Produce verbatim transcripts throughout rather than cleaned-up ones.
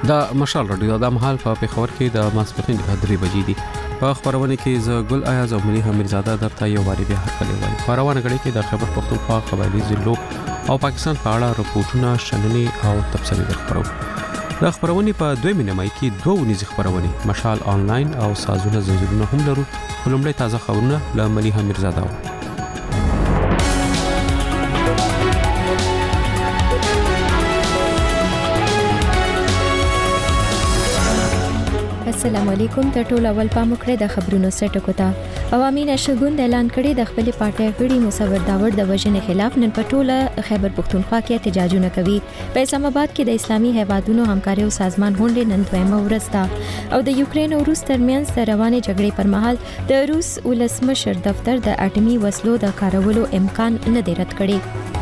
دا مشال رادیو د مهال په پیښور کې د ماسپښین د درې بجې دي. په خبرونه کې ز ګل ایاز او ملي امیرزاده درته یو واری به هرکلی وایي. خبرونه غړي کې د خبر پښتونخوا قبایلی ضلعو او پاکستان په اړه رپورټونه شننې او تفصیلي خبرو. د خبرونه په دوه مینه کې دوه ونیز خبرونه مشال آنلاین او سازونه زنجیرونه هم لرو. ولومړی تازه خبرونه له ملي امیرزاده. السلام علیکم. ته ټول اول پام وکړئ د خبرونو سټکو ته. عوامي نشګوند اعلان کړي د خپل پارټي غړي مصور داوود د وژنې خلاف نن په ټوله خیبر پښتونخوا کې احتجاجونه کوي. په اسلام آباد کې د اسلامي هیوادونو همکاري او سازمان غونډې نن دویمه ورځ ده او د یوکرين او روس ترمنځ روانې جګړې پر مهال د روس ولسمشر دفتر د اټومي وسلو د کارولو امکان نه دی رد کړی.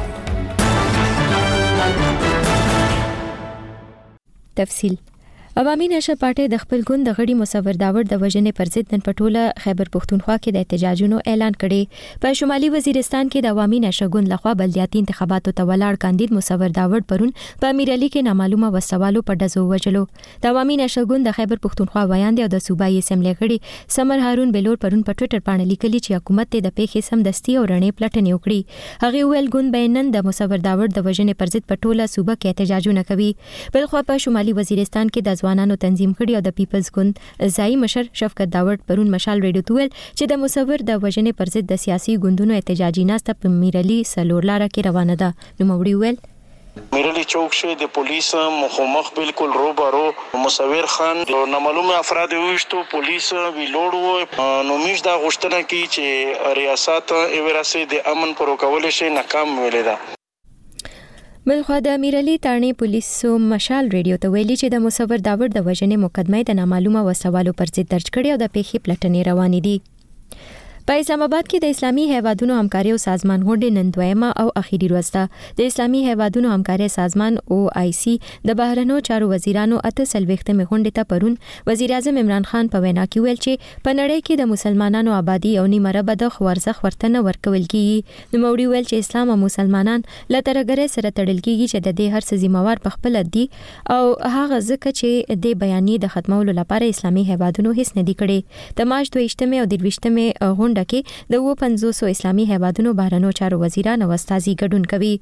تفصیل. عوامي نشه پارټي د خپل ګوند د غړي مصور داوود د وژنې پر ضد نن په ټوله خیبر پښتونخوا کې د احتجاجونو اعلان کړي. په شمالي وزیرستان کې د عوامي نشه ګوند لخوا بلدیاتي انتخاباتو ته ولاړ کاندید مصور داوود پرون په امیرعلي کې نامعلومه وسوالو په ډزو وجلو. د عوامي نشه ګوند د خیبر پښتونخوا ویاند او د صوبایي اسمبلی غړي سمر هارون بلور پرون په ټوئیټر باندې لیکلي چې حکومت ته د پیښې سمدستي او رڼې پلټنې وکړي. هغه ویل ګوند بینن د مصور داوود د وژنې پر ضد په ټوله صوبه کې احتجاجونه کوي. بلخو په شمالي وزیرستان کې د ځوانانو تنظیم کړي او د پیپلز ګوند ځای مشر شفقت داوود پرون مشال ریډیو ته ویل چې د مصور د وژنې پر ضد د سیاسي ګوندونو احتجاجي ناسته په میرعلي سلور لاره کې روانه ده. نو موري ویل میرعلي چوک شه د پولیس مخامخ بالکل روبرو مصور خان د نامعلومه افراد وشتو پولیس ویلوړ نو میش دا غوښتنه کوي چې ریاست ایوراسي د امن پر کول شي ناکام ویل ده. بلخو د امیرعلي تارڼي پولیسو مشال ریډیو ته ویلي چې د مصور داوود د وژنې مقدمه د نامعلومه وسوالو پر ضد درج کړي او د پیښې پلټنې روانې دي. په اسلام آباد کې د اسلامي هیوادونو همکاري او سازمان غونډه نن دویمه او اخیری ورځ ده. د اسلامي هیوادونو همکاري سازمان او آی سی د بهرنیو چارو وزیرانو اته سلويختمه غونډه ته پرون وزیر اعظم عمران خان په وینا کې ویل چې په نړۍ کې د مسلمانانو آبادی او نیمه ربع د خوارزخ ورتنه ورکول کیږي. نو موري ویل چې اسلام او مسلمانان له ترګره سره تړل کیږي چې د دې هر څه ذمہوار په خپل دي او هغه ځکه چې د بیانې د ختمولو لپاره اسلامي هیوادونو هیڅ نه دی کړی. د مارچ دوه او درویشتمه کې د و پنځوس اسلامي هیوادونو بهرنیو چارو وزیران او استازي ګډون کوي.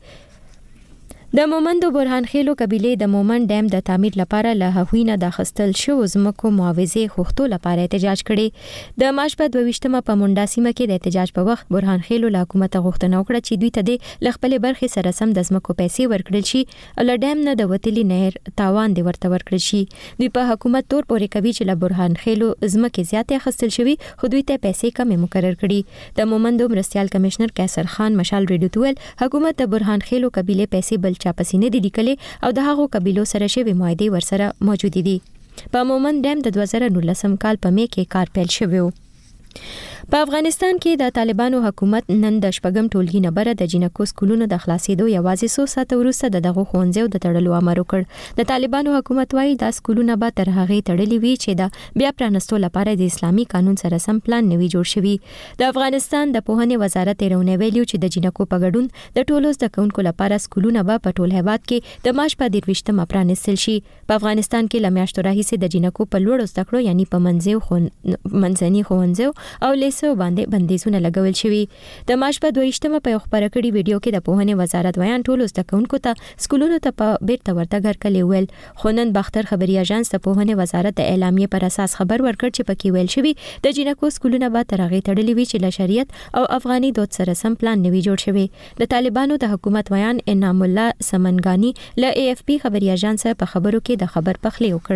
د مومند برهان خېلو قبيله د مومند ډیم د تعمیر لپاره له هوینه د خستل شو زمکو معاوضه خوختو لپاره احتجاج کړي. د مارچ په دوه په منډا سیمه کې د احتجاج په وخت برهان خېلو له حکومت غوښتنه وکړه چې دوی ته د خپل برخې سره سم د زمکو پیسې ورکړل شي او له ډیم نه د وتلی نهر تاوان دی ورته ورکړل شي. دوی په حکومت تور پورې کوي چې له برهان خېلو زمکه زیاتې خستل شوی خو دوی ته پیسې کم مقرر کړي. د مومند مرستيال کمشنر کیسر خان مشال ریډیو ته حکومت د برهان خېلو قبيله پیسې بل چا پسې نه دي لیکلي او د هغو قبيلو سره شوی معاهده ورسره موجود دي. په مومند ډیم د دوه زره نولسم کال په می کې کار پیل شوی و. په افغانستان کې د طالبانو حکومت نن د شپږم ټولګي نه بره د جنکو سکولونو د خلاصېدو یوازې څو ساعته وروسته د دغه ښوونځیو د تړلو امر وکړ. د طالبانو حکومت وايي دا سکولونه به تر هغه تړلي وي چې د بیا پرانستو لپاره د اسلامي قانون سره سم پلان نوي جوړ شوی. د افغانستان د پوهنې وزارت رونه ویلو چې د جنکو په ګډون د ټولو زده کوونکو لپاره سکولونه به په ټول هیواد کې د مارچ په درویشتمه پرانستل شي. په افغانستان کې لمیاشتو راهیسې د جنکو په لوړو زده کړو یعنی په منځي منځني ښوونځیو او لیسو باندې بندیزونه لګول شوی. د مارچ په دوه په خبره کړي ویډیو کې د پوهنې وزارت ویان ټولو زده کوونکو ته سکولونو ته په بیرته ورتګ هرکلی ویل. خونن بختر خبري اژانس د پوهنې وزارت د اعلامیې پر اساس خبر ورکړ چې پکې ویل شوی د جنکو سکولونه به تر هغه تړلي وي چې له شریعت او افغاني دود سره سم پلان نوي جوړ شوی. د طالبانو د حکومت ویان انعام الله سمنګانی له ای اف پی خبري اژانس په خبرو کې د خبر پخلی وکړ.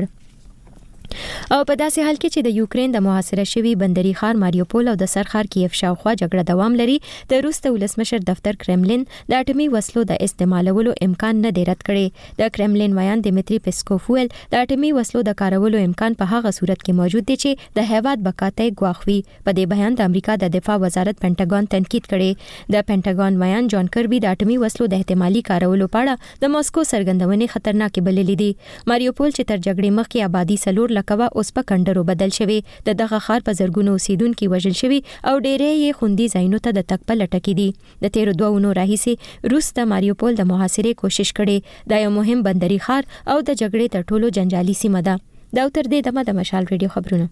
او په داسې حال کې چې د یوکرين د محاصره شوی بندري ښار ماریوپول او د سرخار کیف شاوخوا جګړه دوام لري. د روس د ولسمشر دفتر کرملین د اټومي وسلو د استعمالولو امکان نه دی رد کړی. د کرملین ویان دمیتری پیسکوف ویل د اټومي وسلو د کارولو امکان په هغه صورت کې موجود دی چې د هیواد بقاته ګواخوي. په دې بیان د امریکا د دفاع وزارت پینټاګون تنقید کړي. د پینټاګون ویان جان کربي د اټومي وسلو د احتمالي کارولو په اړه د ماسکو سرګندونې خطرناک بللې دي. ماریوپول چې تر جګړې مخکې آبادی سلور لک کوه اوس په کندرو بدل شوی. د دغه ښار په زرګونو اوسیدونکو وژل شوی او ډېرې یې خوندي ځایونو ته د تک په لټه کې دي. د تیرو دوه اونو راهیسې روس د ماریوپول د محاصرې کوشش کړي. دا یو مهم بندري ښار او د جګړې تر ټولو جنجالي سیمه ده. دا تر دې دمه د مشال ریډیو خبرونه.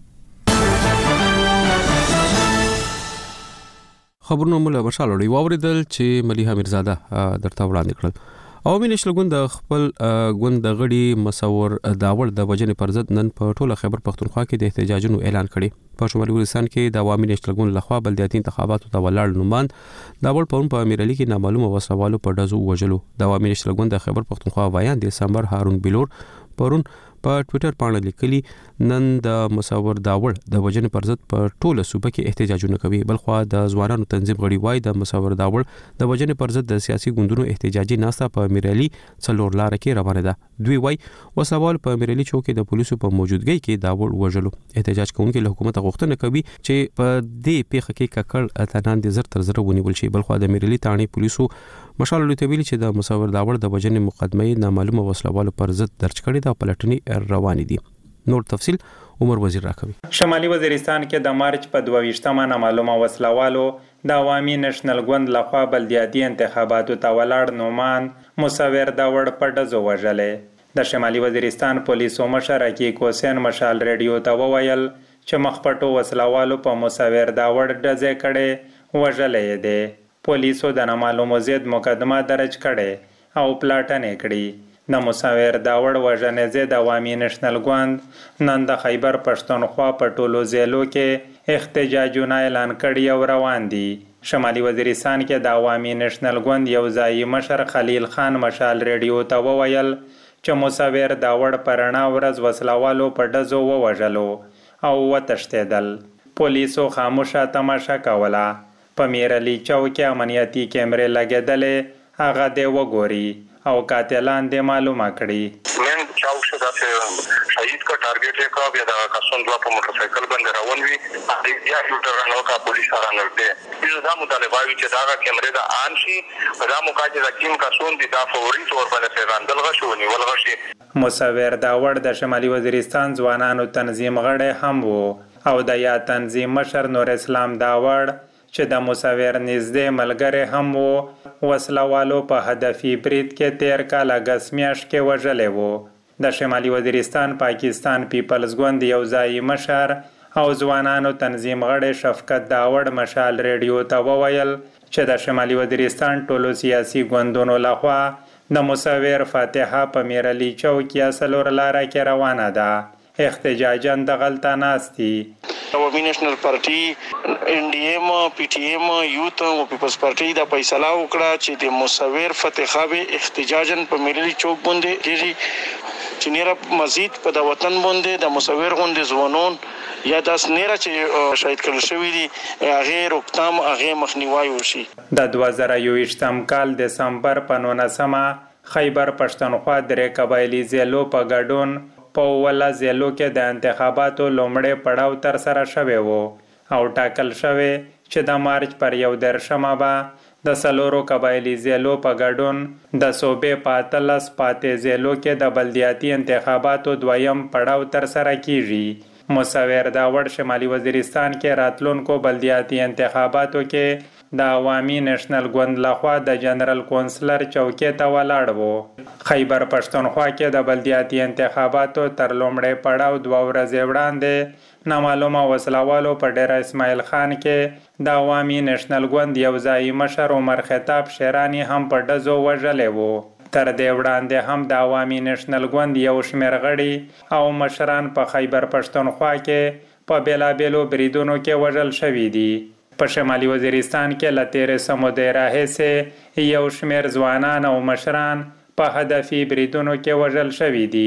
خبرونه مولا مشال وړي واوریدل چې مليحه میرزاده درته وړاندې کړل. عوامي نشل ګوند خپل ګوند د غړي مسور داوړ د وجنې پر ضد نن په ټوله خیبر پښتونخوا کې د احتجاجونو اعلان کړي. په شمالي وزیرستان کې د عوامي نشل ګوند لخوا بلدیاتي انتخاباتو ته ولاړ نومان داوړ په په امیرعلی کې نامعلومه وسوالو په دزو وجلو. د عوامي نشل ګوند د خیبر پښتونخوا وایان د سمبر هارون بلور پرون په ټوئیټر باندې لیکلي نن د مسور داوړ د وجنې پر ضد په ټوله صوبه کې احتجاجونه کوي. بلخوا د ځوانانو تنظیم غړي وای د مسور داوړ د وجنې پر ضد د سیاسي ګوندونو احتجاجي ناسته په امیرعلی څلور لار کې روانه ده. دوی وای وسوال په امیرعلی چوک د پولیسو په موجودګۍ کې داوړ وجلو. احتجاج کوونکي له حکومت غوښتنه کوي چې په دې پیښه کې ککړ اتنان د زر تر زر ونیول شي. بلخوا د امیرعلی تانی پولیسو مشال لوتویل چې د مسور داوړ د وجنې مقدمه نامعلومه وسلوالو پر ضد درج کړي دا پلټنې روان دي. نور تفصيل عمر وزیر راکوي. شمالي وزیرستان کې د مارچ په دوه نامعلومه وسلوالو د عوامي نېشنل ګوند لخوا بلدیاتي انتخاباتو ته ولاړ نومان مسور داوړ په ډزو وژلې. د شمالي وزیرستان پولیسو مشر حقیق حسین مشال ریډیو ته وویل چې مخپټو وسلوالو په مسور داوړ ډزې کړي وژلې دي. پولیسو د نامعلومو ضد مقدمه درج کړي او پلاټنې کړي. د مسور داوړ وژنې ضد عوامي نېشنل ګوند نن د خیبر پښتونخوا په ټولو ضلعو کې احتجاجونه اعلان کړي او روان دي. شمالي وزیرستان کې د عوامي نېشنل ګوند یو ځایي مشر خلیل خان مشال ریډیو ته وویل چې مسور داوړ په رڼا ورځ وسلوالو په ډزو ووژلو او وتښتېدل. پولیسو خاموشه تماشه کوله. په میرعلی چوک امنیتي کیمرې لګېدلې هغه دی وګوري او قاتلان دی معلومه کړي. من چوک څخه د شهید کا ټارګټ یې کا بیا د کسون دوا په موټر سایکل باندې روان وي یا یو ټرانو کا پولیس رانغ دی. دا مطالبه وی چې دا کیمرې د ان شي دا مقاجه د کیم کسون دي دا فوري تور باندې پیغاندل غشونی ولغشي. مسور داوړ د شمالي وزیرستان ځوانانو تنظیم غړی هم وو او د یا تنظیم مشر نور اسلام داوړ چې د مسور نږدې ملګری هم وو وسلوالو په هدفي برید کې تیر کال اګست میاشت کې وژلې وو. د شمالي وزیرستان پاکستان پیپلز ګوند یو ځایي مشر او ځوانانو تنظیم غړی شفقت داوړ مشال ریډیو ته وویل چې د شمالي وزیرستان ټولو سیاسي ګوندونو لخوا د مسور فاتحه په میرعلی چوک یا څلور لاره کې روانه ده. احتجاجاً د غلطه ناستی. عوامي نېشنل پارټي ان ډي ایم پی ټي ایم یوت او پیپلز پارټي دا فیصله وکړه چې د مسور فتح به احتجاجاً په میرعلی چوک باندې کېږي چې نیره مزید په د وطن باندې د مسور غوندې ځوانون یا داس نیره چې شهید کړل شوي دي هغه روکتام هغه مخنیوي وشي. د دوه زره یوویشتم کال دسمبر په نولسمه خیبر پښتونخوا درې قبایلي ضلعو په ګډون په اوله ضلعو کې د انتخاباتو لومړی پړاو تر سره شوی وو او ټاکل شوی چې د مارچ پر یو دېرشمه به د څلورو قبایلي ضلعو په ګډون د صوبې په اتلس پاتې ضلعو کې د بلدیاتي انتخاباتو دویم پړاو تر سره کیږي. مسور داوړ شمالي وزیرستان کې راتلونکو بلدیاتي انتخاباتو کې د عوامي نېشنل ګوند لخوا د جنرال کونسلر چوکۍ ته ولاړ وو. خیبر پښتونخوا کې د بلدیاتي انتخاباتو تر لومړی پړاو دوه ورځې وړاندې نامعلومه وسلوالو په ډیره اسماعیل خان کې د عوامي نېشنل ګوند یو ځایي مشر عمر خطاب شیرانی هم په ډزو وژلی وو. تر دې وړاندې هم د عوامي نېشنل ګوند یو شمېر غړي او مشران په خیبر پښتونخوا کې په بېلابېلو بریدونو کې وژل شوي دي. په شمالي وزیرستان کې له تېرې سمودې راهیسې یو شمېر ځوانان او مشران په هدفي بریدونو کې وژل شوي دي.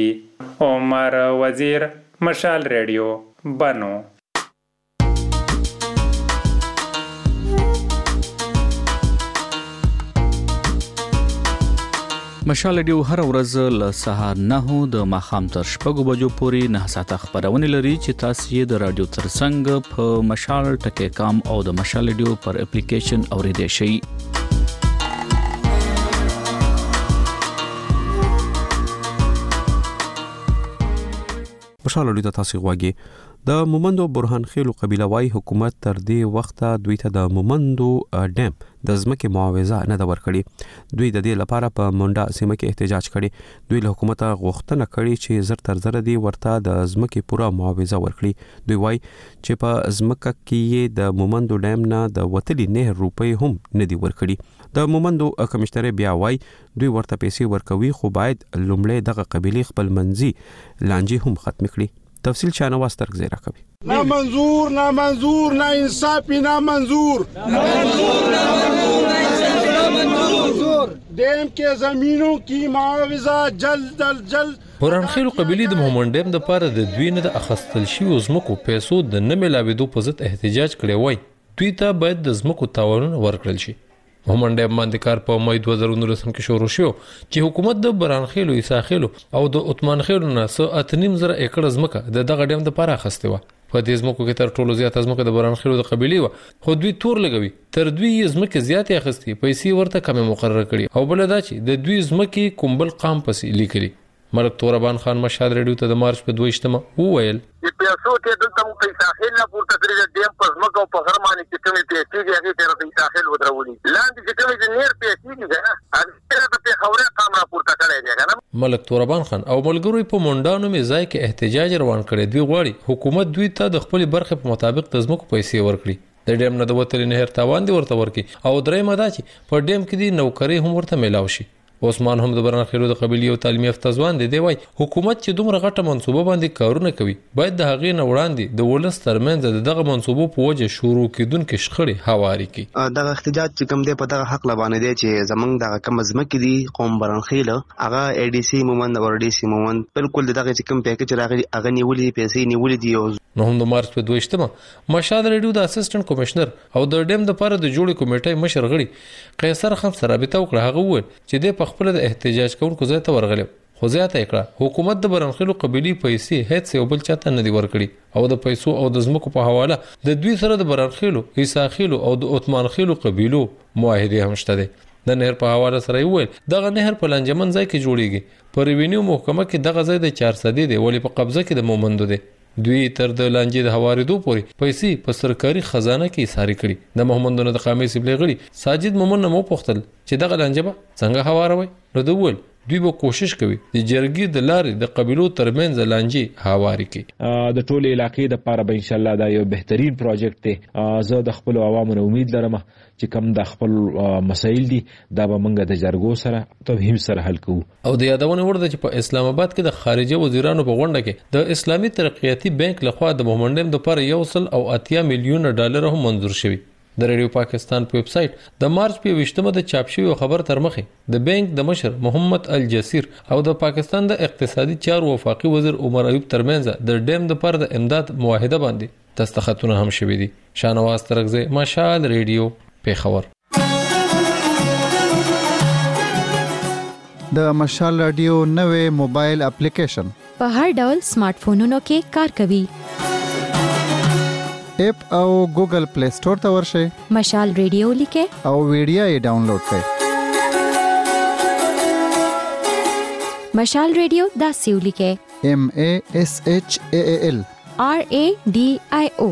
عمر وزیر مشال ریډیو بنو. مشال ډیو هر ورځ له سهار نه د ماخام تر شپږو بجو پورې نه ساعته خبرونه لري چې تاسو یې د رادیو ترڅنګ په مشال ټکی کام او د مشال ډیو پر اپلیکیشن اوریدئ شئ. مشال لوي ته تاسو غواګي د مومندو برهان خیلو قبيله وايي حکومت تر دې وخته دوی ته د مومندو ډیم د ځمکې معاوضه نه د ورکړي دوی د دې لپاره په منډه سیمه کې احتجاج کړي دوی له حکومت غوښتنه کړي چې زر تر زر دی ورته د ځمکې پوره معاوضه ورکړي دوی وايي چې په ځمکه کې د مومندو ډیم نه د وتلي نه روپۍ هم نه دی ورکړي د مومندو کمشنر بیا وايي دوی ورته پیسې ورکوي خو باید لومړی دغه قبيله خپل منځي لانجې هم ختم کړي تفصیل شانواز ترک زیرا کوي نا منظور نا منظور نا انصافی نا منظور نا منظور نا منظور نا انصافی نا منظور ڈیم کے زمینوں کی معاوضہ جلد از جلد برهان خیلو قبيله د مومند ډیم د پاره د دوی نه د اخستل شي زمکو پیسو د نه ملاويدو په ضد احتجاج کړي وای دوی ته باید د زمکو تاوانونه ورکړل شي مومند ډیم باندې کار په مې دوه هزار نولس کې شروع شو چې حکومت د برهان خیلو عیسی خیلو او د عثمان خیلو نه څو اتنیم زره ایکړ زمکه د دغه ډیم د پاره اخسته و په دې زمکو کې تر ټولو زیات زمکه د برهان خیلو د قبيله و خو دوی تور لګوي تر دوی زمکه زیات اخستي پیسې ورته کم مقرره کړي او بل دا چې د دوی زمکه کومبل قام پسې لیکلي ملک توربان خان مشهد ریډیو ته د مارچ په دویشتمه وویل چې پیسو ته دلته مو پیسې ساحل نه پورته کړی د ډیم په ځمکه او په غر باندې چې کومې پیسې دي هغه تر دې ساحل ودرولي لاندې چې کومې د نیر پیسې دي هغه تر په خوره قام را پورته کړی دی کنه ملک توربان خان او ملګری په مونډانو می ځای کې احتجاج روان کړي دوی غواړي حکومت دوی ته د خپل برخه په مطابق د ځمکو پیسې ورکړي د ډیم نه د وتلې نهر تاوان دي ورته ورکړي او درې ماده چې په ډیم کې دي نوکری هم ورته ملاوي شي عثمان هم د برهان خیلو د قبيله او تعلیمي افته دي دی وای حکومت چې دومره غټه منصوبه باندې کارونه کوي باید د هغې نه وړاندې د ولس ترمنځ دغه منصوبو په وجه شروع کیدونکې شخړې هواري کی دغه احتجاج چې کوم دی په دغه حق لبانه دی چې زمنګ دغه کم ځمکې دي قوم برهان خیلو هغه اي ډي سي مومند او ډي سي مومند بالکل دغه چې کوم پیکج راغلي هغه نیولې پیسې نیولې دي نو هم د مارچ په دویشتمه مشهد ریډیو د اسسټنټ کمشنر او د ډیم د لپاره د جوړې کمیټې مشر غړي قیصر خان سره رابطه وکړه هغه وویل چې د خپل د احتجاج کوونکو ځای ته ورغلی خو زیاته کړه حکومت د برهان خیلو قبيله پیسې هیڅ یو بل چاته نه دی ورکړي او د پیسو او د زمکو په حواله د دوی سره د برهان خیلو عیسی خیلو او د عثمان خیلو قبيلو معاهده هم شته د نهر په حواله سره ویل دغه نهر په لنجمن ځای کې جوړیږي په ریوینیو محکمه کې دغه ځای د چهارصد دی ولی په قبضه کې د مومندو دی دوی تر د لانجې د هواریدو پورې پیسې په سرکاري خزانه کې ساري کړي د محمدونو د قامې سیبلې غړي ساجد مومن مو پوښتل چې دغه لانجه به څنګه هواروي نو دوی ول دوی به کوشش کوي د جرګې د لارې د قبيلو ترمنځ لانجې هواري کړي د ټولې علاقې د پاره به ان شاء الله دا یو بهترین پروجیکټ دی زه د خپل عوامو امید لرم چې کوم د خپل مسایل دي دا به موږ د جرګو سره تفهیم سره حل کوو او د یادونه ورده چې په اسلام آباد کې د خارجه وزیرانو په غونډه کې د اسلامي ترقیاتي بانک لخوا د مومندم د لپاره یو سل او اتیا میلیون ډالر هم منظور شوی د ریډیو پاکستان په ویب سټ د مارچ په وشتمه د چاپ شوی خبر تر مخه د بانک د مشر محمد الجسیر او د پاکستان د اقتصادي چارو وفاقي وزیر عمر ایوب ترمنځ د ډیم د لپاره د امداد معاهده باندې دستخطونه هم شوی دي شانواز ترکزه مشال ریډیو په خبر د مشال رادیو نوې موبایل اپلیکیشن په هر ډول سمارټ فونونو کې کار کوي اپ او ګوګل پلی سٹور ته ورشئ مشال ریډیو لیکه او ویډیو یې ډاونلوډ کړئ مشال ریډیو دا سیو لیکه M A S H A A L R A D I O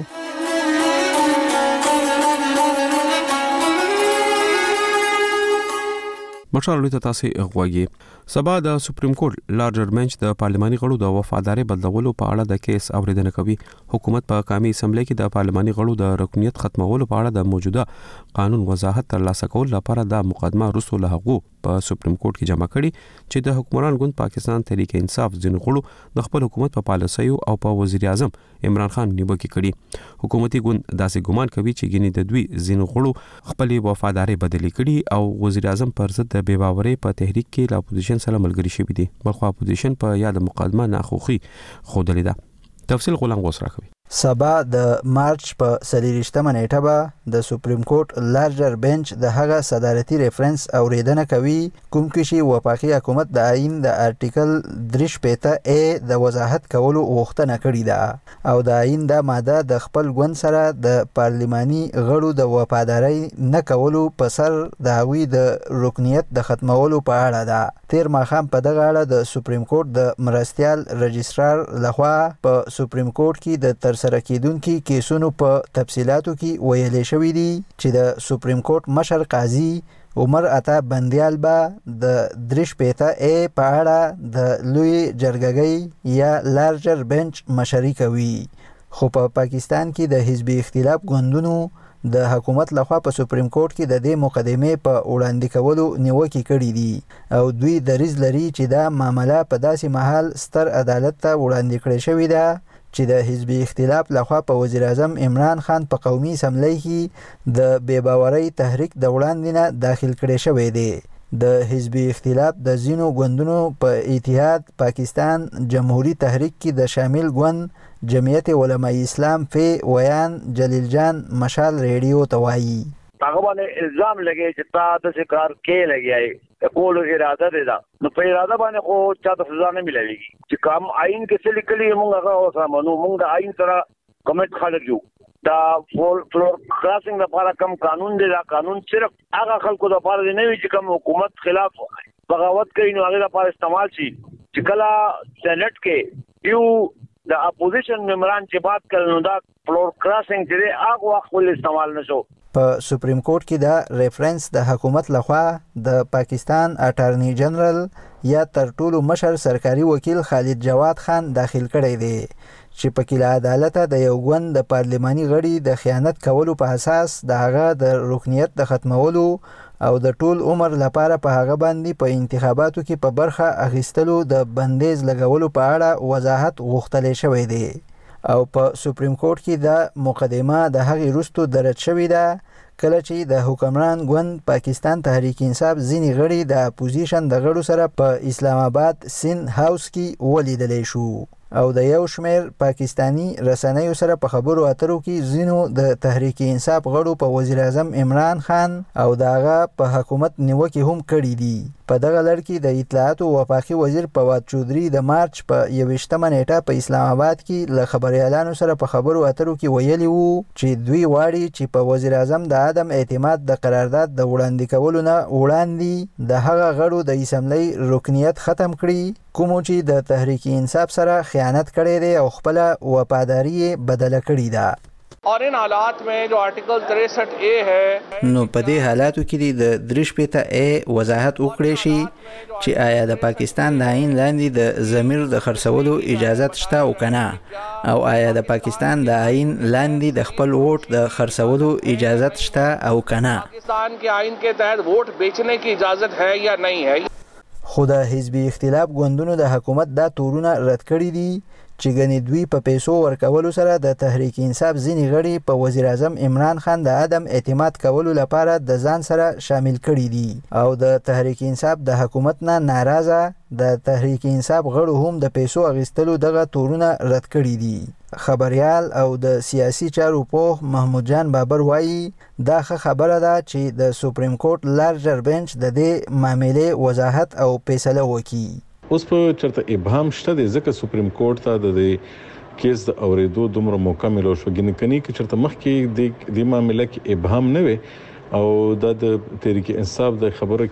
مشال ته تاسو غواګي سبا د سپریم کورټ لارجر بنچ د پارلماني غړو د وفاداري بدلولو په اړه د کیس اوریدنه کوي حکومت په قومي اسمبلی کې د پارلماني غړو د رکنیت ختمولو په اړه د موجوده قانون وضاحت ترلاسه کول لپاره د مقدمه رسول حقوق په سپریم کورټ کې جمع کړي چې د حکمران ګوند پاکستان تحریک انصاف ځین غړو د خپل حکومت په پالیسیو او په وزیر اعظم عمران خان نیوکه کړي حکومتي ګوند داسې ګمان کوي چې ګینه د دوی ځین غړو خپل وفاداري بدلی کړي او وزیر اعظم پر ضد د بیباوري په تحریک کې لا اپوزیشن سره ملګری شوی دي بلخو اپوزیشن په یاد مقدمه ناخوخي خودلې ده تفصیل غلام غوس راکوي سبا د مارچ په څلېرویشتمه نیټه به د سپریم کورټ لارجر بنچ د هغه صدارتي ریفرنس اوریدنه کوي کوم کې چې وفاقي حکومت د آئین د ارټیکل درې شپېته ای د وضاحت کولو غوښتنه کړې ده او د آئین دا ماده د خپل ګوند سره د پارلماني غړو د وفادارۍ نه کولو په سر د هغوی د رکنیت د ختمولو په اړه ده. تیر ماښام په دغه اړه د سپریم کورټ د مرستیال رجسټرار لخوا په سپریم کورټ کې د ترسره کیدونکو کیسونو په تفصیلاتو کې ویل شوی دی چې د سپریم کورټ مشر قاضي عمر عطا بندیال به د درې شپېته ای په اړه د لوی جرګګۍ یا لارجر بنچ مشري کوي. خو په پا پاکستان کې د حزبي اختلاف ګوندونو د حکومت لخوا په سپریم کورټ کې د دې مقدمې په وړاندې کولو نیوکې کړې دي او دوی دریځ لري چې دا معامله په داسې مهال ستر عدالت ته وړاندې کړې شوې ده چې د حزبي اختلاف لخوا په وزیر اعظم عمران خان په قومي اسمبلی کې د بې باورۍ تحریک د وړاندې نه داخل کړی شوی دی. د حزبي اختلاف د ځینو ګوندونو په اتحاد پاکستان جمهوری تحریک کې د شامل ګوند جمعیت علماء اسلام فی ویان جلیل جان مشال ریډیو ته وایي هغه باندې الزام لګی چې تا د کار کې لګیای کول اراده ده نو په اراده باندې خو چا د سزا نه ملويږي چې کوم آئین کې څه لیکلي موږ هغه اوسه منو موږ د آئین سره کمنټ خلک یو دا فلور کراسینګ لپاره کوم قانون دی دا قانون صرف هغه خلکو لپاره دی نه وي چې کوم حکومت خلاف بغاوت کوي نو هغه لپاره استعمال شي چې کله سېنات کې یو د اپوزیشن ممبران چې بات کړي نو دا فلور کراسینګ چې هغه وخت ول استعمال نشو. په سپریم کورټ کې د ریفرنس د حکومت لخوا د پاکستان اټارنی جنرال یا تر ټولو مشر سرکاري وکیل خالد جواد خان داخل کړی دی چې په کله عدالت د یو ګوند د پارلماني غړي د خیانت کولو په اساس د هغه د رکنیت د ختمولو او د ټول عمر لپاره په هغه باندې په انتخاباتو کې په برخه اخیستلو د بندیز لګولو په اړه وضاحت غوښتل شوی دی او په سپریم کورټ کې د مقدمه د هغې وروسته درج شوې ده کله چې د حکمران ګوند پاکستان تحریک انصاف ځینې غړي د اپوزیشن د غړو سره په اسلام آباد سین هاوس کې ولیدلی شو او د یو شمیر پاکستانی رسنیو سره په خبرو اترو کې ځینو د تحریک انصاف غړو په وزیر اعظم عمران خان او دغه په حکومت نیوکې هم کړې دي. په دغه لړ کې د اطلاعاتو وفاقي وزیر فواد چودري د مارچ په یوویشتمه نیټه په اسلام آباد کې له خبريالانو سره په خبرو اترو کې ویلي وو چې دوی غواړي چې په وزیر اعظم د عدم اعتماد د قرارداد د وړاندې کولو نه وړاندې د هغه غړو د اسمبلی رکنیت ختم کړي کوم چې د تحریک انصاف سره خیانت کړي دي او خپل وفاداری بدله کړي ده. और इन हालात में जो आर्टिकल तिरसठ ए है نو په دې حالاتو کې د درې شپېته ای وضاحت وکړي شي چې آیا د پاکستان د آئین لاندې د ضمیر د خرڅولو اجازه شته او کنه او آیا د پاکستان د آئین لاندې د خپل ووټ د خرڅولو اجازه شته او کنه. पाकिस्तान के आइन के तहत वोट बेचने की इजाजत है या नहीं है. خو د حزبي اختلاف ګوندونو د حکومت دا تورونه رد کړي دي چې ګنې دوی په پیسو ورکولو سره د تحریک انصاف ځینې غړي په وزیر اعظم عمران خان د عدم اعتماد کولو لپاره د ځان سره شامل کړي دي او د تحریک انصاف د حکومت نه ناراضه د تحریک انصاف غړو هم د پیسو اغیستلو دغه تورونه رد کړي دي. خبريال او د سیاسي چارو پوه محمود جان بابر وایي دا خبره ده چې د سپریم کورټ لارجر بنچ د دې معاملې وضاحت او فیصله وکړي. اوس په چرته ابهام شته د ځکه سپریم کورټ ته د کیس د اوریدو دومره موقع ملو شو ګینه کني چې چرته مخکې د د معاملې کې ابهام نه وي او د تحریک انصاف د خبره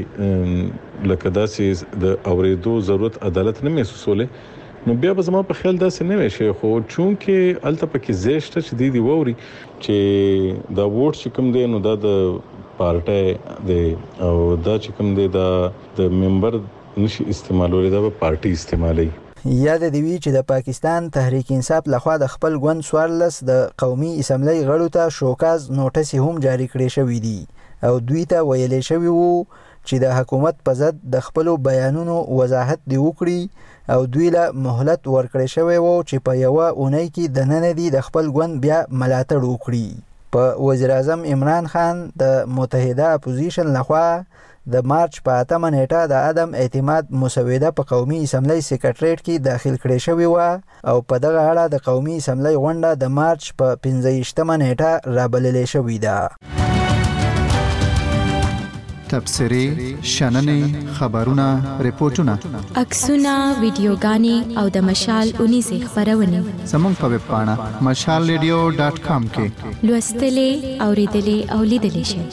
کې لکه داسې د اوریدو ضرورت عدالت نه محسوسوله نو بیا به زما په خیال داسې نه وي شي خو چونکه الته پکې زیشته چې دی دی ووري چې دا ووټ چې کوم دی نو دا د پارټي دی او دا چې کوم دی دا د ممبر نشي استعمالولې دا به پارټي استعمالي. یاد دی وی چې د پاکستان تحریک انصاف لخوا د خپل ګوند سوارلس د قومي اسمبلی غړو ته شوکاز نوټس هم جاری کړی شوی دی او دوی ته ویلې شوی وو چې د حکومت په ضد د خپل بیانونو وضاحت دی وکړي او دوی له مهلت ورکړی شوی وو چې په یو اونۍ کې د نن دی د خپل ګوند بیا ملاتړ وکړي. په وزیر اعظم عمران خان د متحده اپوزیشن لخوا د مارچ په اتمه نیټه د عدم اعتماد مسوده په قومي اسمبلی سکریټریټ کې داخل کړې شوې و او په دغه اړه د قومي اسمبلی غونډه د مارچ په پنځه ویشتمه نیټه رابللې شوې ده. تبصرې، شننې، خبرونه، ریپورتونه، عکسونه، ویډیوګانې او د مشال اونیزه خبرونه زموږ په ویب پاڼه مشال ریډیو ډاټ کام کې لوستلې، اوریدلې او لیدلې شئ.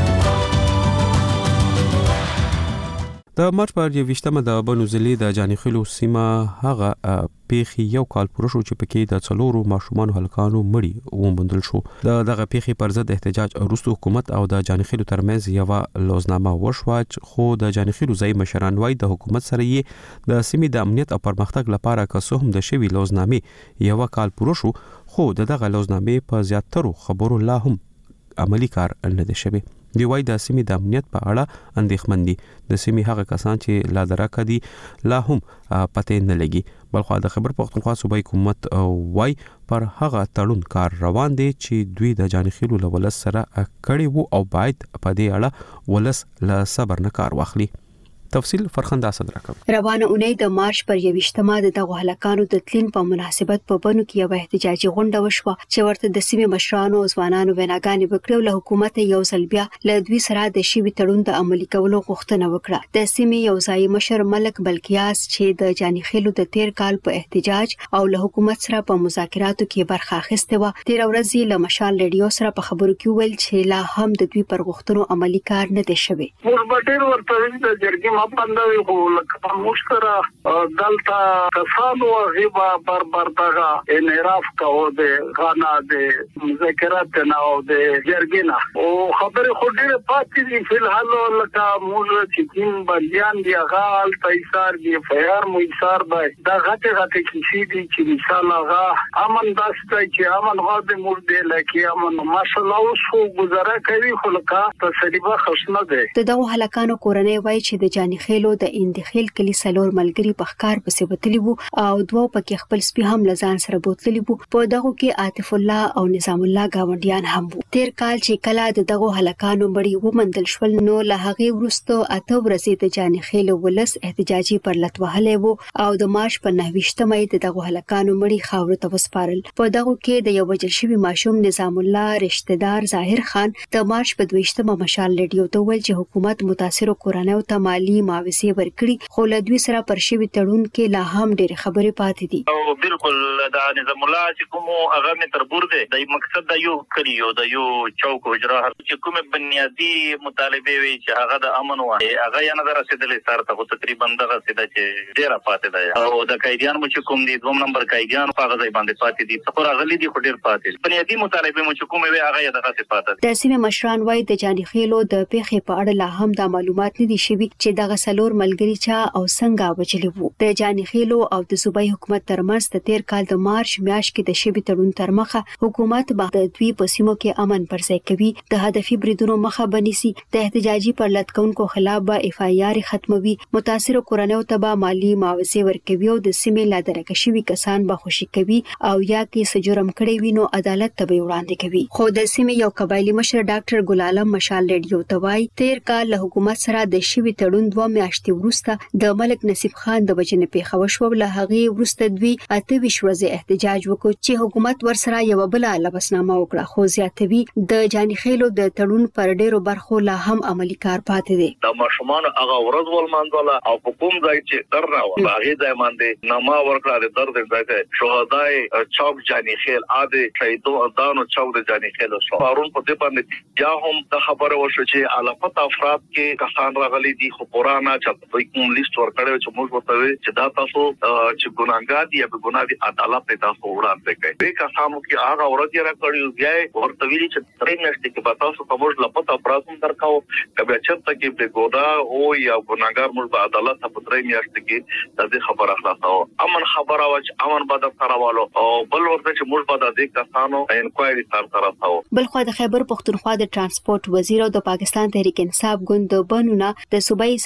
د مارچ پر یویشتمه د بنوزلي د جانیخیلو سیمه هغه پیخي یو کال پوره شو چې پکې د څلورو ماشومان هلکانو مړي وموندل شو. د دغه پیخي پر ضد احتجاج وروسته حکومت او د جانیخیلو ترمنځ یو لوزنامه وشوه، خو د جانیخیلو ځای مشران وايي د حکومت سره یې د سیمې د امنیت او پرمختګ لپاره که هم د شوی لوزنامې یو کال پوره شو، خو دغه لوزنامې په زیاترو خبرو لا هم عملی کار نه دی شوی. دی وايي د سیمې د امنیت په اړه اندېښمن دي. د سیمې هغه کسان چې لا درکه دي لا هم پته نه لګي. بلخو د خبر پښتونخوا صوبایي حکومت وايي پر هغه تړون کار روان دي چې دوی د جانیخیلو له ولس سره کړي وو او باید په دې اړه ولس له صبر نه کار واخلي. تفصیل فرخنده اسد راکم. روانه اونۍ د مارچ پر یویشتمه د دغه هلکانو د تلین په مناسبت په بنو کې یو احتجاجي غونډه وشوه چې ورته د سیمې مشرانو او ځوانانو ویناګانې وکړې. له حکومت یو ځل بیا له دوی سره د شوي تړون د عملي کولو غوښتنه وکړه. د سیمې یو ځای مشر ملک بلکیاس چې د جانیخیلو د تیر کال په احتجاج او له حکومت سره په مذاکراتو کې برخه اخیسته و، تیر ورځ له مشال ریډیو سره په خبرو کې ویل چې لا هم د دوی پر غوښتنو عملي کار نه دی شوی. وربټیر ورته د جرګې ماپندوي خو لکه مشکره دلته کسانو غیبا بر بردغه انعراف کاو د غانا د مذاکرات نه او د جرګې نه او خبره خو ډیره پاتې دي. په الحال لکه موږ چې تیم بنديان دی غال پیسار دی فیر مو ایثار دی دا غته غته کیسې دي چې مثال هغه امن داسته چې امن غو د مور دی لکه امن ماشالله اوس خو گزاره کوي خو لکه تسلیبه خشنه ده. دغه هلکانو کورنۍ وایي چې د جانیخیلو د اندخیل کلی سلور ملګری په ښکار پسې وتلی وو او دوه پکې خپل سپي هم لزان سره بوتلی وو. په دغه کې عاطف الله او نظام الله گاونډیان هم وو. تیر کال چې کله د دغه هلکانو مړي ومندل شول نو له هغه وروسته اته ورځې د جانیخیل ولس احتجاجي پرلط وهلې وو او د مارچ په نهه ویشتمه د دغه هلکانو مړي خاور ته وسپارل. په دغه کې د یو وجل شوی ماشوم نظام الله رشتہ دار ظاهر خان د مارچ په دوه ویشتمه مشال ریډیو ته ویل چې حکومت متاثر کورنیو ته مالی معاوضه ورکړي خو له دوی سره پر شوی تړون کې لا هم ډېر خبرې پاتې دي. او بالکل دا نظام الله چې کوم هغه می تربور دی د مقصد د یو کړیو د یو چوک اجرا چې کوم بنیادی مطالبه وي چې هغه د امن وای هغه یې نظر رسیدلې سره ته تقریبا دغه سیده چې ډېر پاتې دی او د قیدیان مو چې کوم دي دوم نمبر قیدیان په هغه ځای باندې پاتې دي خو راغلي دي خو ډېر پاتې بنیادی مطالبه مو چې کوم وي هغه یې دغه پاتې د سیمه مشران وای د جانیخیلو د پیښې په اړه لا هم د معلومات نه دي شوي چې دغه سلور ملګری چا او څنګه وجلی وو. د جانیخیلو او د صوبایي حکومت ترمنځ د تیر کال د مارچ میاشت کې د شوی تړون تر مخه حکومت به د دوی په سیمو کې امن پرځای کوي، د هدفي بریدونو مخه بنسي، د احتجاجي پرلط کوونکو خلاف به اف ای آر ختموي، متاثر کورنیو ته به مالی معاوضه ورکوي او د سیمې لا درکه شوي کسان به خوشي کوي او یا کې سجرم کړي وینو عدالت ته به وړاندې کوي. خو د سیمې یو قبایلی مشر ډاکټر ګل عالم مشال ریډیو ته وایي تیر کال له حکومت سره د شوی تړون دوه میاشتې وروسته د ملک نصیب خان د وجنې پیښه وشوه. له هغې وروسته دوی اته ویشت ورځې احتجاج وکړ چې حکومت ورسره یو بل لبسنامه وکړه خو زیاتوي د جانیخیلو د تړون پر ډیرو برخو لا هم عملی کار پاتې دي. د ماشومان هغه ورځ ولمانځله او په کوم ځای چې درنه و هغه ځای باندې نامه ورکړه د درد ځای شهداي چوک جانیخیل اده شهیدو اذانو چوک د جانیخیل شو پرون په دې باندې یا هم د خبره وشو چې علافت افراد کې کسان راغلي دي خو قرآن چې کوم لیست ورکړی چې موږ وته چې دا تاسو چې ګناګار دي یا ګناه دي عدالت ته تاسو وړاندې کوي. به کسانو کې هغه ورځ را کړی بیا ورته ویلي چې درې میاشتې کې به تاسو په موږ لپاره افراد هم درکاو کبه چرته کې به ګودا او یا ګناګار موږ به عدالت په درې میاشتې کې د دې خبره خلاصو امن خبره او امن به د سروالو او بل ورته چې موږ به د دې کسانو انکوایري تر طرفاو. بلخو د خیبر پښتونخوا د ترانسپورت وزیر او د پاکستان تحریک انصاف ګوند د بنونه د صوبایي